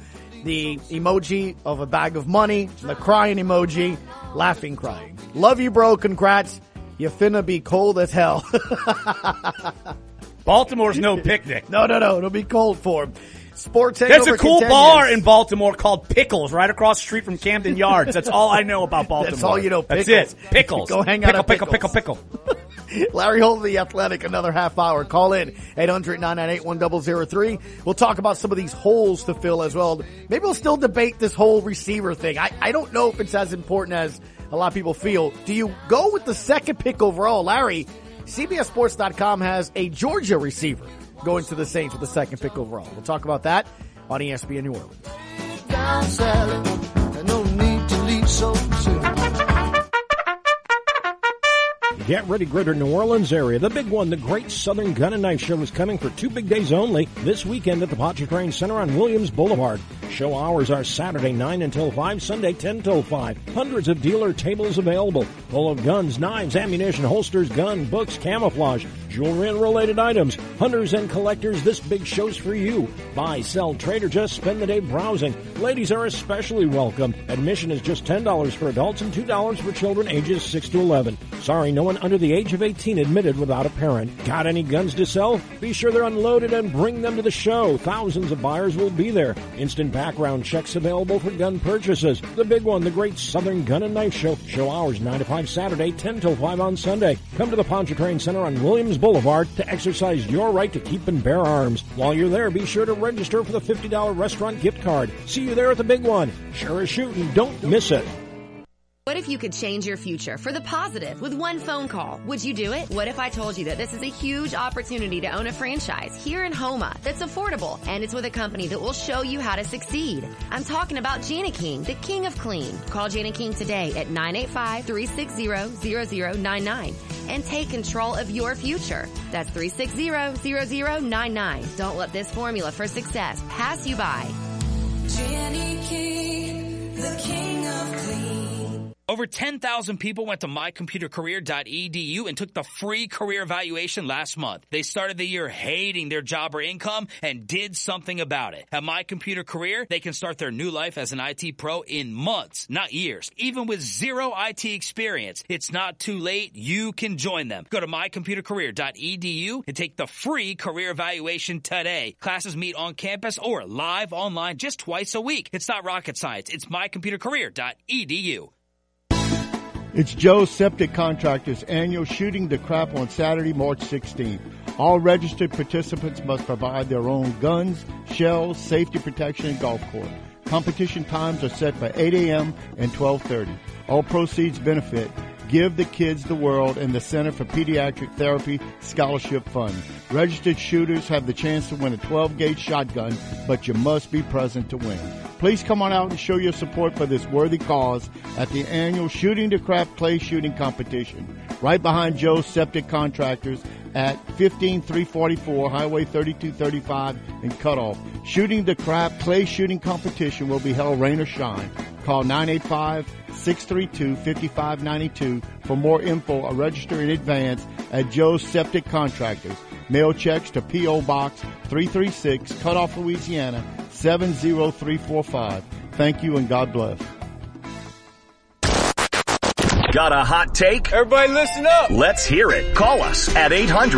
the emoji of a bag of money, the crying emoji, laughing, crying. Love you, bro. Congrats. You finna be cold as hell. Baltimore's no picnic. No. It'll be cold for him. Sports Hangover There's a cool continues. bar in Baltimore called Pickles right across the street from Camden Yards. That's all I know about Baltimore. That's all you know, Pickles. That's it. Pickles. Go hang out at Pickles. Pickle. Larry Holder, The Athletic, another half hour. Call in 800-998-1003. We'll talk about some of these holes to fill as well. Maybe we'll still debate this whole receiver thing. I don't know if it's as important as a lot of people feel. Do you go with the second pick overall? Larry, CBSSports.com has a Georgia receiver going to the Saints with the second pick overall. We'll talk about that on ESPN New Orleans. Down, Sally. No need to leave so soon. Get ready, Greater New Orleans area. The big one, the Great Southern Gun and Knife Show, is coming for 2 big days only this weekend at the Pontchartrain Center on Williams Boulevard. Show hours are Saturday 9 until 5, Sunday 10 till 5. Hundreds of dealer tables available, full of guns, knives, ammunition, holsters, gun, books, camouflage, jewelry and related items. Hunters and collectors, this big show's for you. Buy, sell, trade, or just spend the day browsing. Ladies are especially welcome. Admission is just $10 for adults and $2 for children ages 6 to 11. Sorry, no one under the age of 18 admitted without a parent. Got any guns to sell? Be sure they're unloaded and bring them to the show. Thousands of buyers will be there. Instant background checks available for gun purchases. The big one, the Great Southern Gun and Knife Show. Show hours 9 to 5 Saturday, 10 till 5 on Sunday. Come to the Pontchartrain Center on Williams Boulevard to exercise your right to keep and bear arms. While you're there, be sure to register for the $50 restaurant gift card. See you there at the big one. Sure as shooting. Don't miss it. What if you could change your future for the positive with one phone call? Would you do it? What if I told you that this is a huge opportunity to own a franchise here in Houma that's affordable and it's with a company that will show you how to succeed? I'm talking about Jana King, the king of clean. Call Jana King today at 985-360-0099 and take control of your future. That's 360-0099. Don't let this formula for success pass you by. Jana King, the king of clean. Over 10,000 people went to mycomputercareer.edu and took the free career evaluation last month. They started the year hating their job or income and did something about it. At My Computer Career, they can start their new life as an IT pro in months, not years. Even with zero IT experience, it's not too late. You can join them. Go to mycomputercareer.edu and take the free career evaluation today. Classes meet on campus or live online just twice a week. It's not rocket science. It's mycomputercareer.edu. It's Joe's Septic Contractors' annual Shooting the Crap on Saturday, March 16th. All registered participants must provide their own guns, shells, safety protection, and golf course. Competition times are set for 8 a.m. and 12:30. All proceeds benefit Give the Kids the World and the Center for Pediatric Therapy Scholarship Fund. Registered shooters have the chance to win a 12-gauge shotgun, but you must be present to win. Please come on out and show your support for this worthy cause at the annual Shooting the Crap Clay Shooting Competition, right behind Joe's Septic Contractors at 15344 Highway 3235 in Cutoff. Shooting the Crap Clay Shooting Competition will be held rain or shine. Call 985-632-5592 for more info or register in advance at Joe's Septic Contractors. Mail checks to P.O. Box 336, Cutoff, Louisiana 70345. Thank you and God bless. Got a hot take? Everybody listen up. Let's hear it. Call us at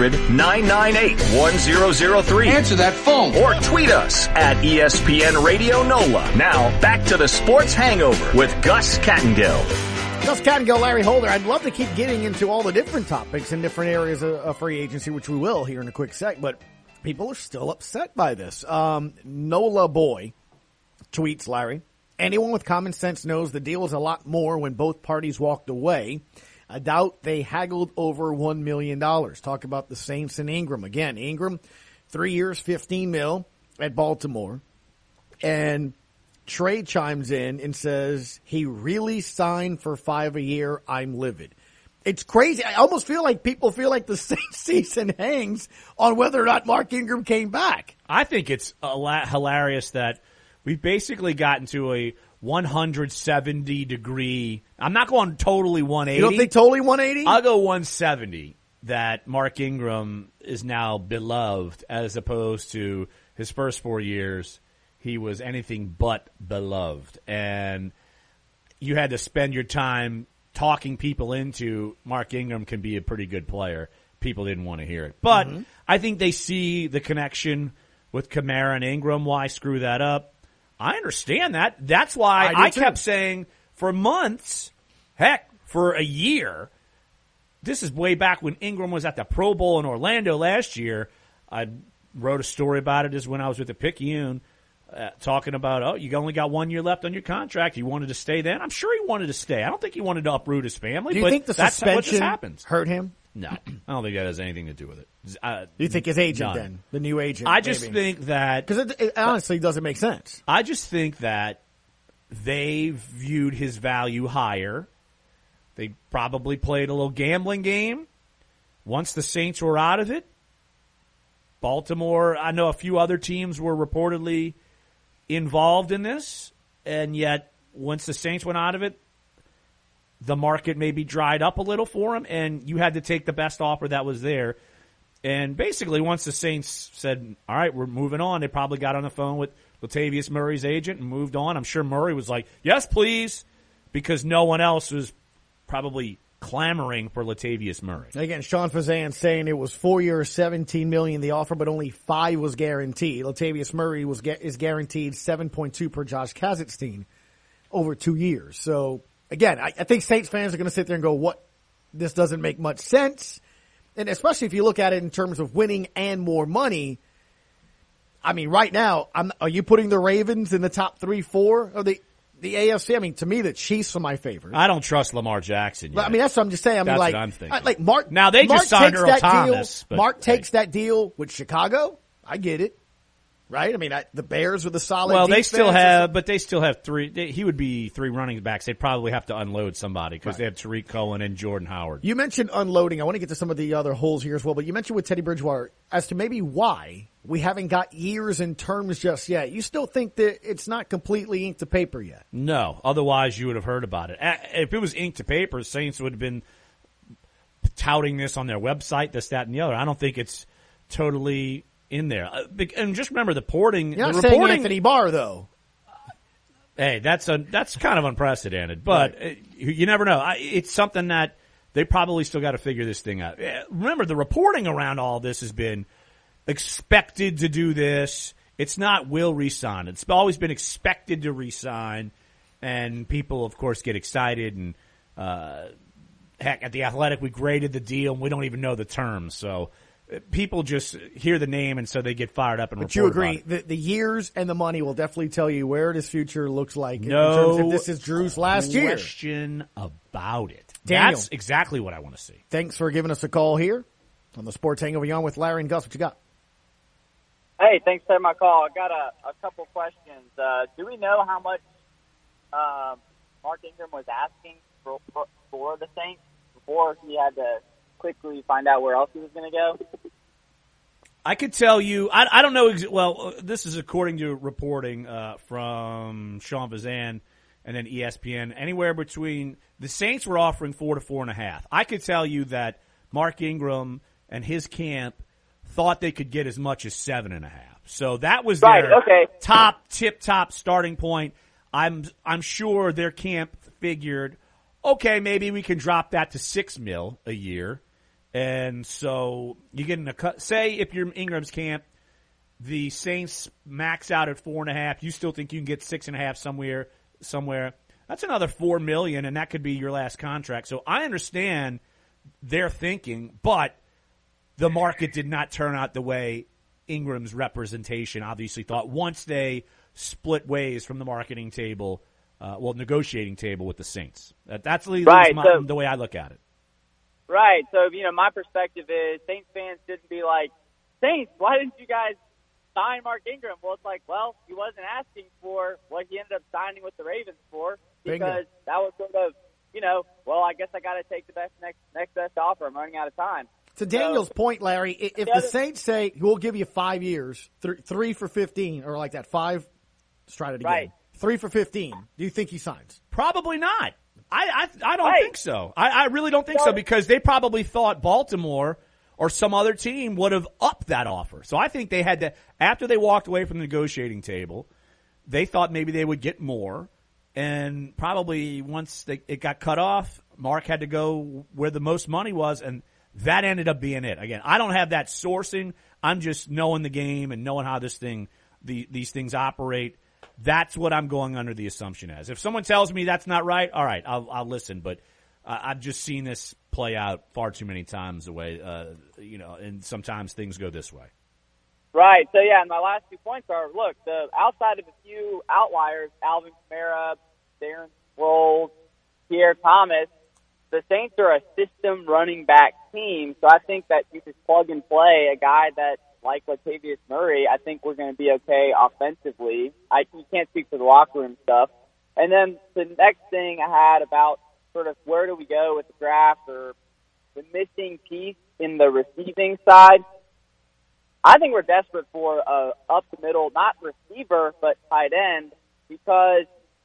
800-998-1003. Answer that phone. Or tweet us at ESPN Radio NOLA. Now, back to the Sports Hangover with Gus Kattengill. Gus Kattengill, Larry Holder. I'd love to keep getting into all the different topics in different areas of free agency, which we will here in a quick sec, but people are still upset by this. NOLA Boy tweets, Larry, anyone with common sense knows the deal was a lot more when both parties walked away. I doubt they haggled over $1 million. Talk about the Saints and Ingram. Again, Ingram, 3 years, $15 million at Baltimore. And Trey chimes in and says, he really signed for $5 a year. I'm livid. It's crazy. I almost feel like people feel like the Saints season hangs on whether or not Mark Ingram came back. I think it's hilarious that we've basically gotten to a 170-degree. I'm not going totally 180. You don't think totally 180? I'll go 170. That Mark Ingram is now beloved as opposed to his first 4 years. he was anything but beloved. And you had to spend your time talking people into Mark Ingram can be a pretty good player. People didn't want to hear it. But I think they see the connection with Kamara and Ingram. Why screw that up? I understand that. That's why I kept saying for months, heck, for a year, this is way back when Ingram was at the Pro Bowl in Orlando last year. I wrote a story about it when I was with the Picayune, talking about, you only got 1 year left on your contract. He wanted to stay then. I'm sure he wanted to stay. I don't think he wanted to uproot his family. Do you think the suspension hurt him? No. I don't think that has anything to do with it. Do you think his agent then? The new agent? I just think that... Because it honestly doesn't make sense. I just think that they viewed his value higher. They probably played a little gambling game. Once the Saints were out of it, Baltimore, I know a few other teams were reportedly involved in this, and yet once the Saints went out of it, the market maybe dried up a little for him, and you had to take the best offer that was there. And basically, once the Saints said, all right, we're moving on, they probably got on the phone with Latavius Murray's agent and moved on. I'm sure Murray was like, yes, please, because no one else was probably clamoring for Latavius Murray. Again, Sean Fazan saying it was 4 years, $17 million the offer, but only 5 was guaranteed. Latavius Murray is guaranteed $7.2 per Josh Kazakhstan over 2 years. So again, I think Saints fans are going to sit there and go, "What? This doesn't make much sense." And especially if you look at it in terms of winning and more money. I mean, right now, are you putting the Ravens in the top 3-4 of the AFC? I mean, to me, the Chiefs are my favorite. I don't trust Lamar Jackson yet. I mean, that's what I'm just saying. I mean, that's like, what I'm thinking. Like Mark. Now they just signed Earl Thomas. Mark takes that deal with Chicago. I get it. Right? I mean, the Bears with a solid defense. They still have 3. He would be 3 running backs. They'd probably have to unload somebody because they have Tariq Cohen and Jordan Howard. You mentioned unloading. I want to get to some of the other holes here as well, but you mentioned with Teddy Bridgewater as to maybe why we haven't got years in terms just yet. You still think that it's not completely ink to paper yet? No. Otherwise, you would have heard about it. If it was ink to paper, Saints would have been touting this on their website, this, that, and the other. I don't think it's totally in there. And just remember the reporting. You're not saying Anthony Barr, though. Hey, that's kind of unprecedented, but you never know. It's something that they probably still got to figure this thing out. Remember, the reporting around all this has been expected to do this. It's not will resign. It's always been expected to resign, and people, of course, get excited. And heck, at The Athletic, we graded the deal, and we don't even know the terms, so people just hear the name, and so they get fired up and report. But you agree, the years and the money will definitely tell you where his future looks like. No, in terms of this is Drew's last year. Question about it. Daniel, that's exactly what I want to see. Thanks for giving us a call here on the Sports Hangover. On with Larry and Gus. What you got? Hey, thanks for my call. I got a couple questions. Do we know how much Mark Ingram was asking for the Saints before he had to quickly find out where else he was going to go? I could tell you, I don't know. Well, this is according to reporting from Sean Fazan and then ESPN. Anywhere between the Saints were offering 4 to 4.5. I could tell you that Mark Ingram and his camp thought they could get as much as 7.5. So that was their tip-top starting point. I'm sure their camp figured, okay, maybe we can drop that to $6 million a year. And so you get in a cut. Say if you're in Ingram's camp, the Saints max out at 4.5. You still think you can get 6.5 somewhere. That's another $4 million, and that could be your last contract. So I understand their thinking, but the market did not turn out the way Ingram's representation obviously thought once they split ways from the marketing table, negotiating table with the Saints. That's the way I look at it. Right. So, my perspective is Saints fans shouldn't be like, Saints, why didn't you guys sign Mark Ingram? Well, it's like, he wasn't asking for what he ended up signing with the Ravens for because that was sort of, I guess I got to take the next best offer. I'm running out of time. To Daniel's point, Larry, if the Saints say, we'll give you 5 years, 3 for 15, or like that, 5, let's try it again. Right. 3 for 15, do you think he signs? Probably not. I don't think so. I really don't think so because they probably thought Baltimore or some other team would have upped that offer. So I think they had to, after they walked away from the negotiating table, they thought maybe they would get more. And probably once it got cut off, Mark had to go where the most money was, and that ended up being it. Again, I don't have that sourcing. I'm just knowing the game and knowing how these things operate. That's what I'm going under the assumption as. If someone tells me that's not right, all right, I'll listen. But I've just seen this play out far too many times the way, and sometimes things go this way. Right. So, yeah, and my last 2 points are, look, outside of a few outliers, Alvin Kamara, Darren Sproles, Pierre Thomas, the Saints are a system running back team. So I think that you just plug and play a guy that, like Latavius Murray, I think we're going to be okay offensively. You can't speak for the locker room stuff. And then the next thing I had about sort of where do we go with the draft or the missing piece in the receiving side, I think we're desperate for a up-the-middle, not receiver, but tight end because,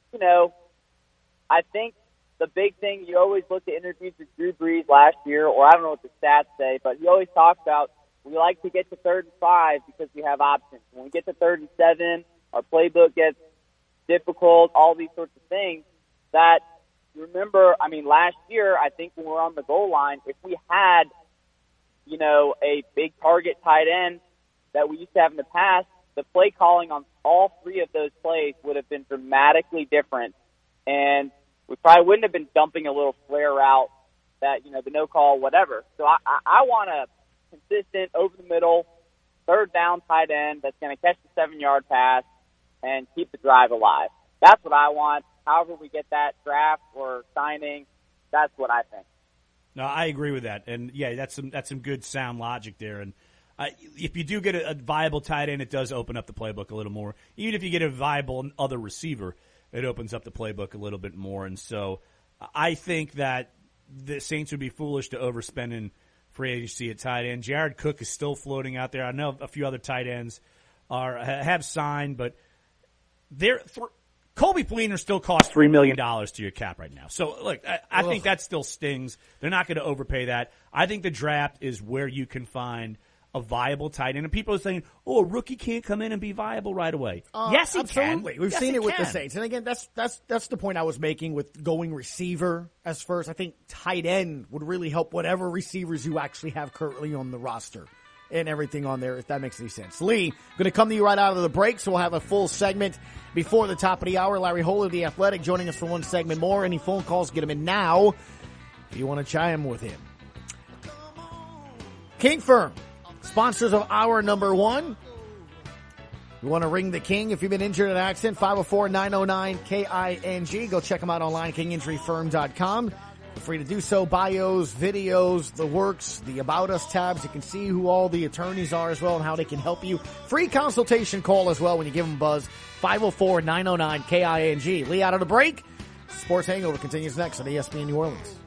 I think the big thing, you always look at interviews with Drew Brees last year, or I don't know what the stats say, but he always talks about we like to get to 3rd and 5 because we have options. When we get to 3rd and 7, our playbook gets difficult, all these sorts of things that, last year, I think when we were on the goal line, if we had, a big target tight end that we used to have in the past, the play calling on all 3 of those plays would have been dramatically different. And we probably wouldn't have been dumping a little flare route that, the no call, whatever. So I want a consistent, over the middle, 3rd down tight end that's going to catch the 7-yard pass and keep the drive alive. That's what I want. However we get that draft or signing, that's what I think. No, I agree with that. And, yeah, that's some good sound logic there. And if you do get a viable tight end, it does open up the playbook a little more. Even if you get a viable other receiver, it opens up the playbook a little bit more. And so I think that the Saints would be foolish to overspend in free agency at tight end. Jared Cook is still floating out there. I know a few other tight ends have signed, but Colby Fleener still costs $3 million to your cap right now. So, look, I think that still stings. They're not going to overpay that. I think the draft is where you can find a viable tight end. And people are saying, a rookie can't come in and be viable right away. Yes, he absolutely. can. We've Yes, seen he it with can. the Saints. And again, that's the point I was making with going receiver as first. I think tight end would really help whatever receivers you actually have currently on the roster and everything on there, if that makes any sense. Lee, going to come to you right out of the break, so we'll have a full segment before the top of the hour. Larry Holder, The Athletic, joining us for one segment more. Any phone calls, get them in now if you want to chime with him. King Firm, sponsors of hour number 1. You want to ring the King if you've been injured in an accident, 504-909-KING. Go check them out online, kinginjuryfirm.com. Feel free to do so. Bios, videos, the works, the About Us tabs. You can see who all the attorneys are as well and how they can help you. Free consultation call as well when you give them a buzz, 504-909-KING. Lee, out of the break. Sports Hangover continues next on ESPN New Orleans.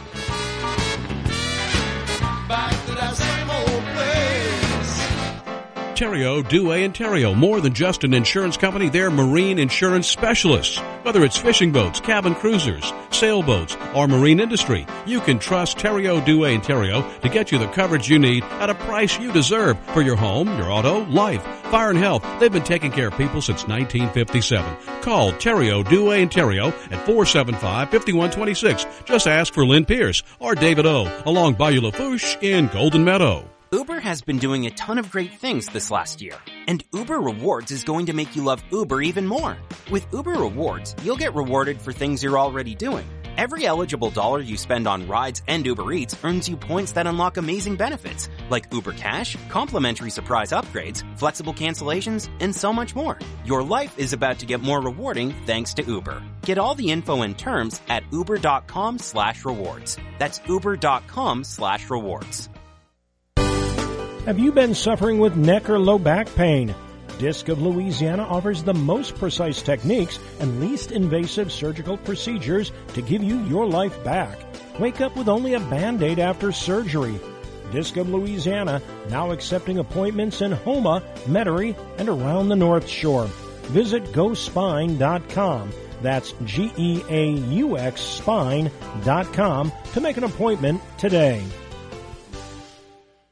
Back to that same old place. Theriault, Douay & Theriault. More than just an insurance company, they're marine insurance specialists. Whether it's fishing boats, cabin cruisers, sailboats, or marine industry, you can trust Theriault, Douay & Theriault to get you the coverage you need at a price you deserve for your home, your auto, life, fire and health. They've been taking care of people since 1957. Call Theriault, Douay & Theriault at 475-5126. Just ask for Lynn Pierce or David O. along Bayou Lafourche in Golden Meadow. Uber has been doing a ton of great things this last year, and Uber Rewards is going to make you love Uber even more. With Uber Rewards, you'll get rewarded for things you're already doing. Every eligible dollar you spend on rides and Uber Eats earns you points that unlock amazing benefits, like Uber Cash, complimentary surprise upgrades, flexible cancellations, and so much more. Your life is about to get more rewarding thanks to Uber. Get all the info and terms at uber.com/rewards. That's uber.com/rewards. Have you been suffering with neck or low back pain? Disc of Louisiana offers the most precise techniques and least invasive surgical procedures to give you your life back. Wake up with only a Band-Aid after surgery. Disc of Louisiana, now accepting appointments in Houma, Metairie, and around the North Shore. Visit GoSpine.com. That's GEAUX Spine.com to make an appointment today.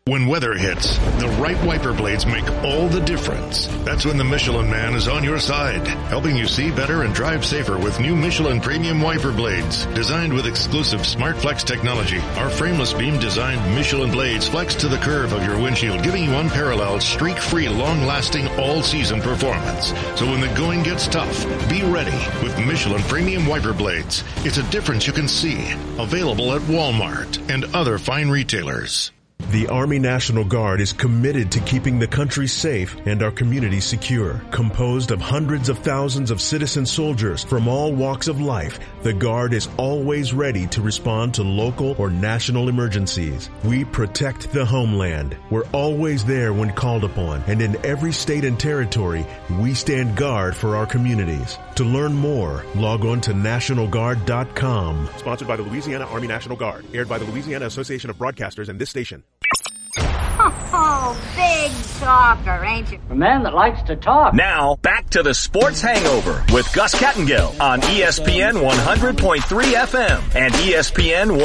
When weather hits, the right wiper blades make all the difference. That's when the Michelin Man is on your side, helping you see better and drive safer with new Michelin Premium Wiper Blades. Designed with exclusive SmartFlex technology, our frameless beam-designed Michelin blades flex to the curve of your windshield, giving you unparalleled, streak-free, long-lasting, all-season performance. So when the going gets tough, be ready with Michelin Premium Wiper Blades. It's a difference you can see. Available at Walmart and other fine retailers. The Army National Guard is committed to keeping the country safe and our communities secure. Composed of hundreds of thousands of citizen soldiers from all walks of life, the Guard is always ready to respond to local or national emergencies. We protect the homeland. We're always there when called upon, and in every state and territory, we stand guard for our communities. To learn more, log on to NationalGuard.com. Sponsored by the Louisiana Army National Guard. Aired by the Louisiana Association of Broadcasters and this station. Oh, big talker, ain't you? A man that likes to talk. Now, back to the Sports Hangover with Gus Kettengill on ESPN 100.3 FM and ESPN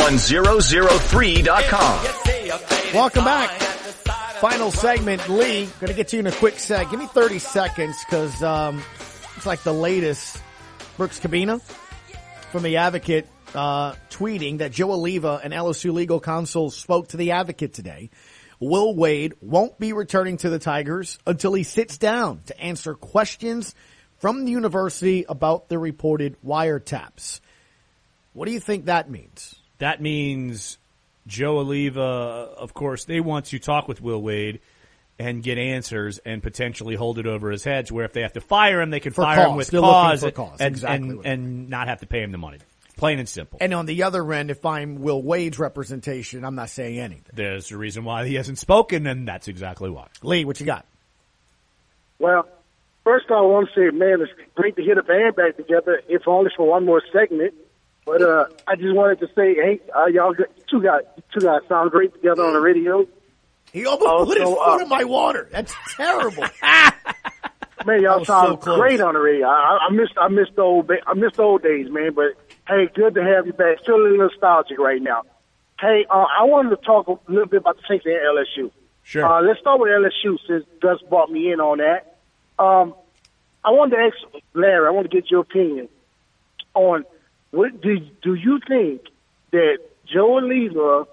1003.com. Welcome back. Final segment, Lee. Going to get to you in a quick sec. Give me 30 seconds because it's like the latest. Brooks Cabina from The Advocate tweeting that Joe Oliva and LSU legal counsel spoke to The Advocate today. Will Wade won't be returning to the Tigers until he sits down to answer questions from the university about the reported wiretaps. What do you think that means? That means Joe Oliva, of course, they want to talk with Will Wade and get answers and potentially hold it over his head to where if they have to fire him, they can fire him with cause, and not have to pay him the money. Plain and simple. And on the other end, if I'm Will Wade's representation, I'm not saying anything. There's a reason why he hasn't spoken, and that's exactly why. Lee, what you got? Well, first I want to say, man, it's great to hear the band back together, if only for one more segment. But I just wanted to say, hey, y'all two guys sound great together on the radio. He almost put his foot in my water. That's terrible. Man, y'all sound so great on the radio. I missed the old days, man. But hey, good to have you back. Still a little nostalgic right now. Hey, I wanted to talk a little bit about the Saints and LSU. Sure. Let's start with LSU since Gus brought me in on that. I wanted to ask Larry. I want to get your opinion on what do you think that Joe Oliva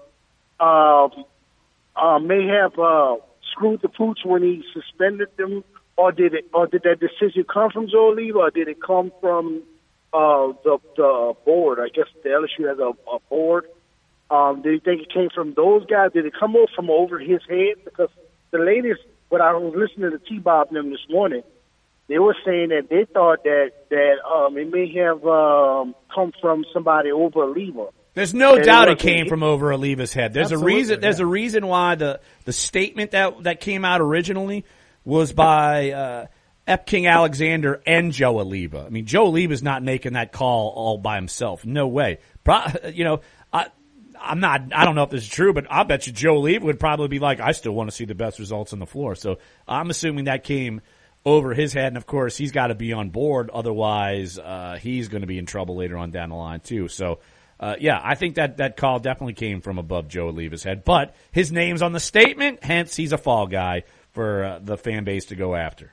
may have screwed the pooch when he suspended them? Or did that decision come from Joe Oliva, or did it come from the board? I guess the LSU has a board. Did you think it came from those guys? Did it come from over his head? Because the latest, when I was listening to T-Bob and them this morning, they were saying that they thought that it may have come from somebody over Oliva. There's no doubt it came from over Oliva's head. There's a reason. There's a reason why the statement that came out originally was by F. King Alexander and Joe Oliva. I mean, Joe Oliva's not making that call all by himself. No way. I don't know if this is true, but I bet you Joe Oliva would probably be like, I still want to see the best results on the floor. So I'm assuming that came over his head, and of course he's got to be on board. Otherwise, he's going to be in trouble later on down the line too. So, I think that call definitely came from above Joe Oliva's head. But his name's on the statement, hence he's a fall guy for the fan base to go after.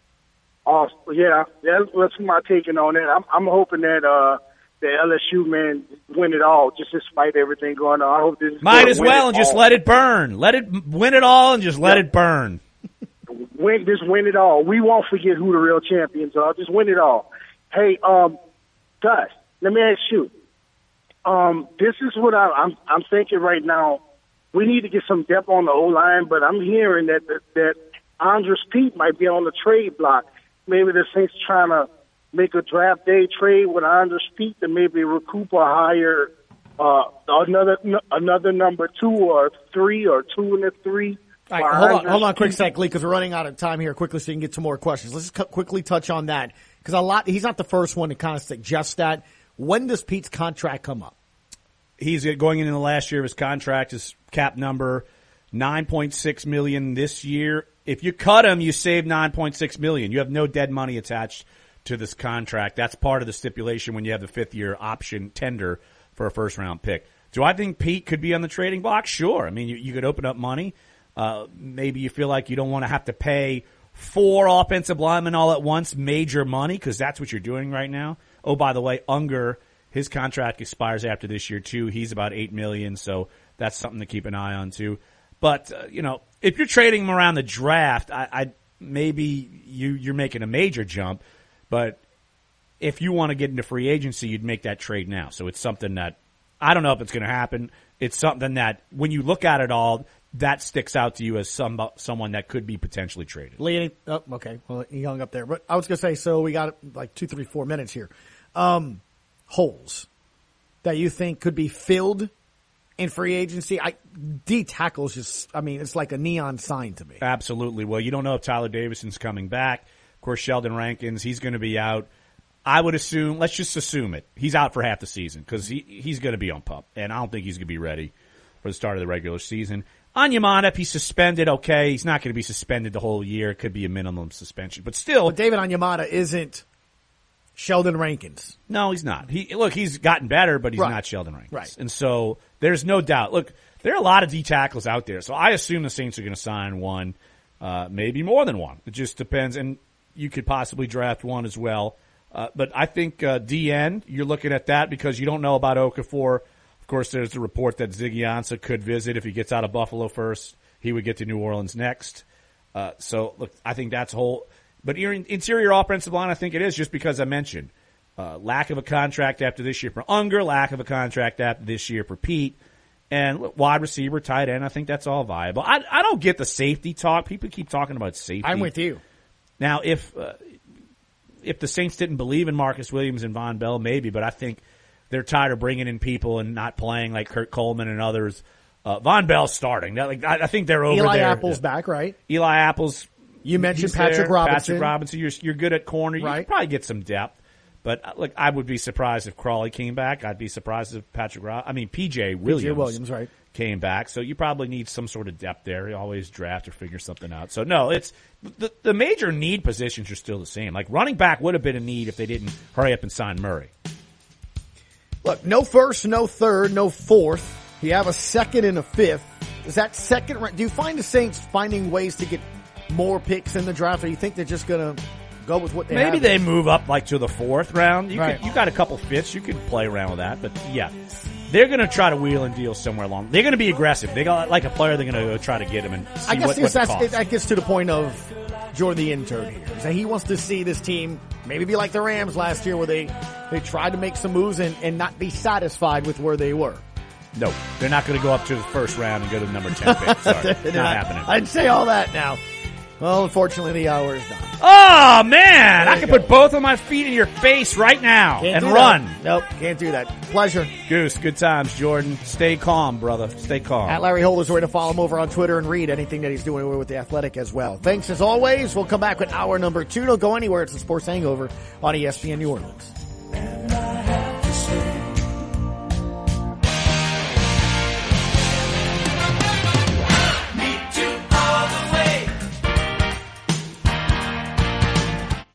That's my taking on it. I'm hoping that the LSU man win it all, just despite everything going on. I hope this might as well and just let it burn. Let it win it all and just let it burn. Win it all. We won't forget who the real champions are. Just win it all. Hey, Gus, let me ask you. This is what I'm thinking right now. We need to get some depth on the O-line, but I'm hearing that Andres Pete might be on the trade block. Maybe the Saints trying to make a draft day trade with Andres Pete to maybe recoup or hire another number 2 or 3 or 2 and a 3. All right, hold on a quick sec, Lee, because we're running out of time here quickly so you can get some more questions. Let's just quickly touch on that because he's not the first one to kind of suggest that. When does Pete's contract come up? He's going into the last year of his contract. His cap number, $9.6 million this year. If you cut him, you save $9.6 million. You have no dead money attached to this contract. That's part of the stipulation when you have the 5th-year option tender for a first-round pick. Do I think Pete could be on the trading block? Sure. I mean, you could open up money. Maybe you feel like you don't want to have to pay 4 offensive linemen all at once, major money, because that's what you're doing right now. Oh, by the way, Unger, his contract expires after this year too. He's about $8 million, so that's something to keep an eye on too. But if you're trading him around the draft, I maybe you're making a major jump. But if you want to get into free agency, you'd make that trade now. So it's something that I don't know if it's going to happen. It's something that when you look at it all, that sticks out to you as someone that could be potentially traded. Lee, okay. Well, he hung up there. But I was going to say, so we got like 2, 3, 4 minutes here. Holes that you think could be filled in free agency. D tackles it's like a neon sign to me. Absolutely. Well, you don't know if Tyler Davison's coming back. Of course, Sheldon Rankins, he's going to be out. I would assume, let's just assume it. He's out for half the season because he's going to be on PUP, and I don't think he's going to be ready for the start of the regular season. Onyemata, if he's suspended, okay. He's not going to be suspended the whole year. It could be a minimum suspension. But still. But David Onyemata isn't Sheldon Rankins. No, he's not. He's gotten better, but he's not Sheldon Rankins. Right. And so there's no doubt. Look, there are a lot of D tackles out there. So I assume the Saints are going to sign one, maybe more than one. It just depends. And you could possibly draft one as well. But I think DN, you're looking at that because you don't know about Okafor. Of course, there's the report that Ziggy Ansah could visit if he gets out of Buffalo first. He would get to New Orleans next. So, look, I think that's whole. But interior offensive line, I think it is just because I mentioned lack of a contract after this year for Unger, lack of a contract after this year for Pete, and wide receiver, tight end. I think that's all viable. I don't get the safety talk. People keep talking about safety. I'm with you. Now, if the Saints didn't believe in Marcus Williams and Von Bell, maybe, but I think they're tired of bringing in people and not playing like Kurt Coleman and others. Von Bell's starting. I think they're over Eli there. Apple's back, right? Eli Apple's. You mentioned Patrick Robinson. Patrick Robinson. You're good at corner. You Right. could probably get some depth. But look, I would be surprised if Crawley came back. I'd be surprised if PJ Williams right. came back. So you probably need some sort of depth there. You always draft or figure something out. So no, it's the major need positions are still the same. Like running back would have been a need if they didn't hurry up and sign Murray. Look, no first, no third, no fourth. You have a second and a fifth. Is that second round? Do you find the Saints finding ways to get more picks in the draft, or you think they're just going to go with what they have? Maybe they move up like to the fourth round. You Right. got a couple fifths. You could play around with that. But yeah, they're going to try to wheel and deal somewhere along. They're going to be aggressive. They got like a player. They're going to try to get him and see I guess what the cost. that gets to the point of Jordan the intern here. Is that he wants to see this team maybe be like the Rams last year where they tried to make some moves and not be satisfied with where they were. No, they're not going to go up to the first round and go to the number 10 pick. Sorry, not happening. I'd say all that now. Well, unfortunately, the hour is done. Oh, man. I can put both of my feet in your face right now Can't and do run. that. Nope, can't do that. Pleasure. Goose, good times, Jordan. Stay calm, brother. Stay calm. At Larry Holder's way to follow him over on Twitter and read anything that he's doing with The Athletic as well. Thanks as always. We'll come back with hour number 2. Don't go anywhere. It's the Sports Hangover on ESPN New Orleans.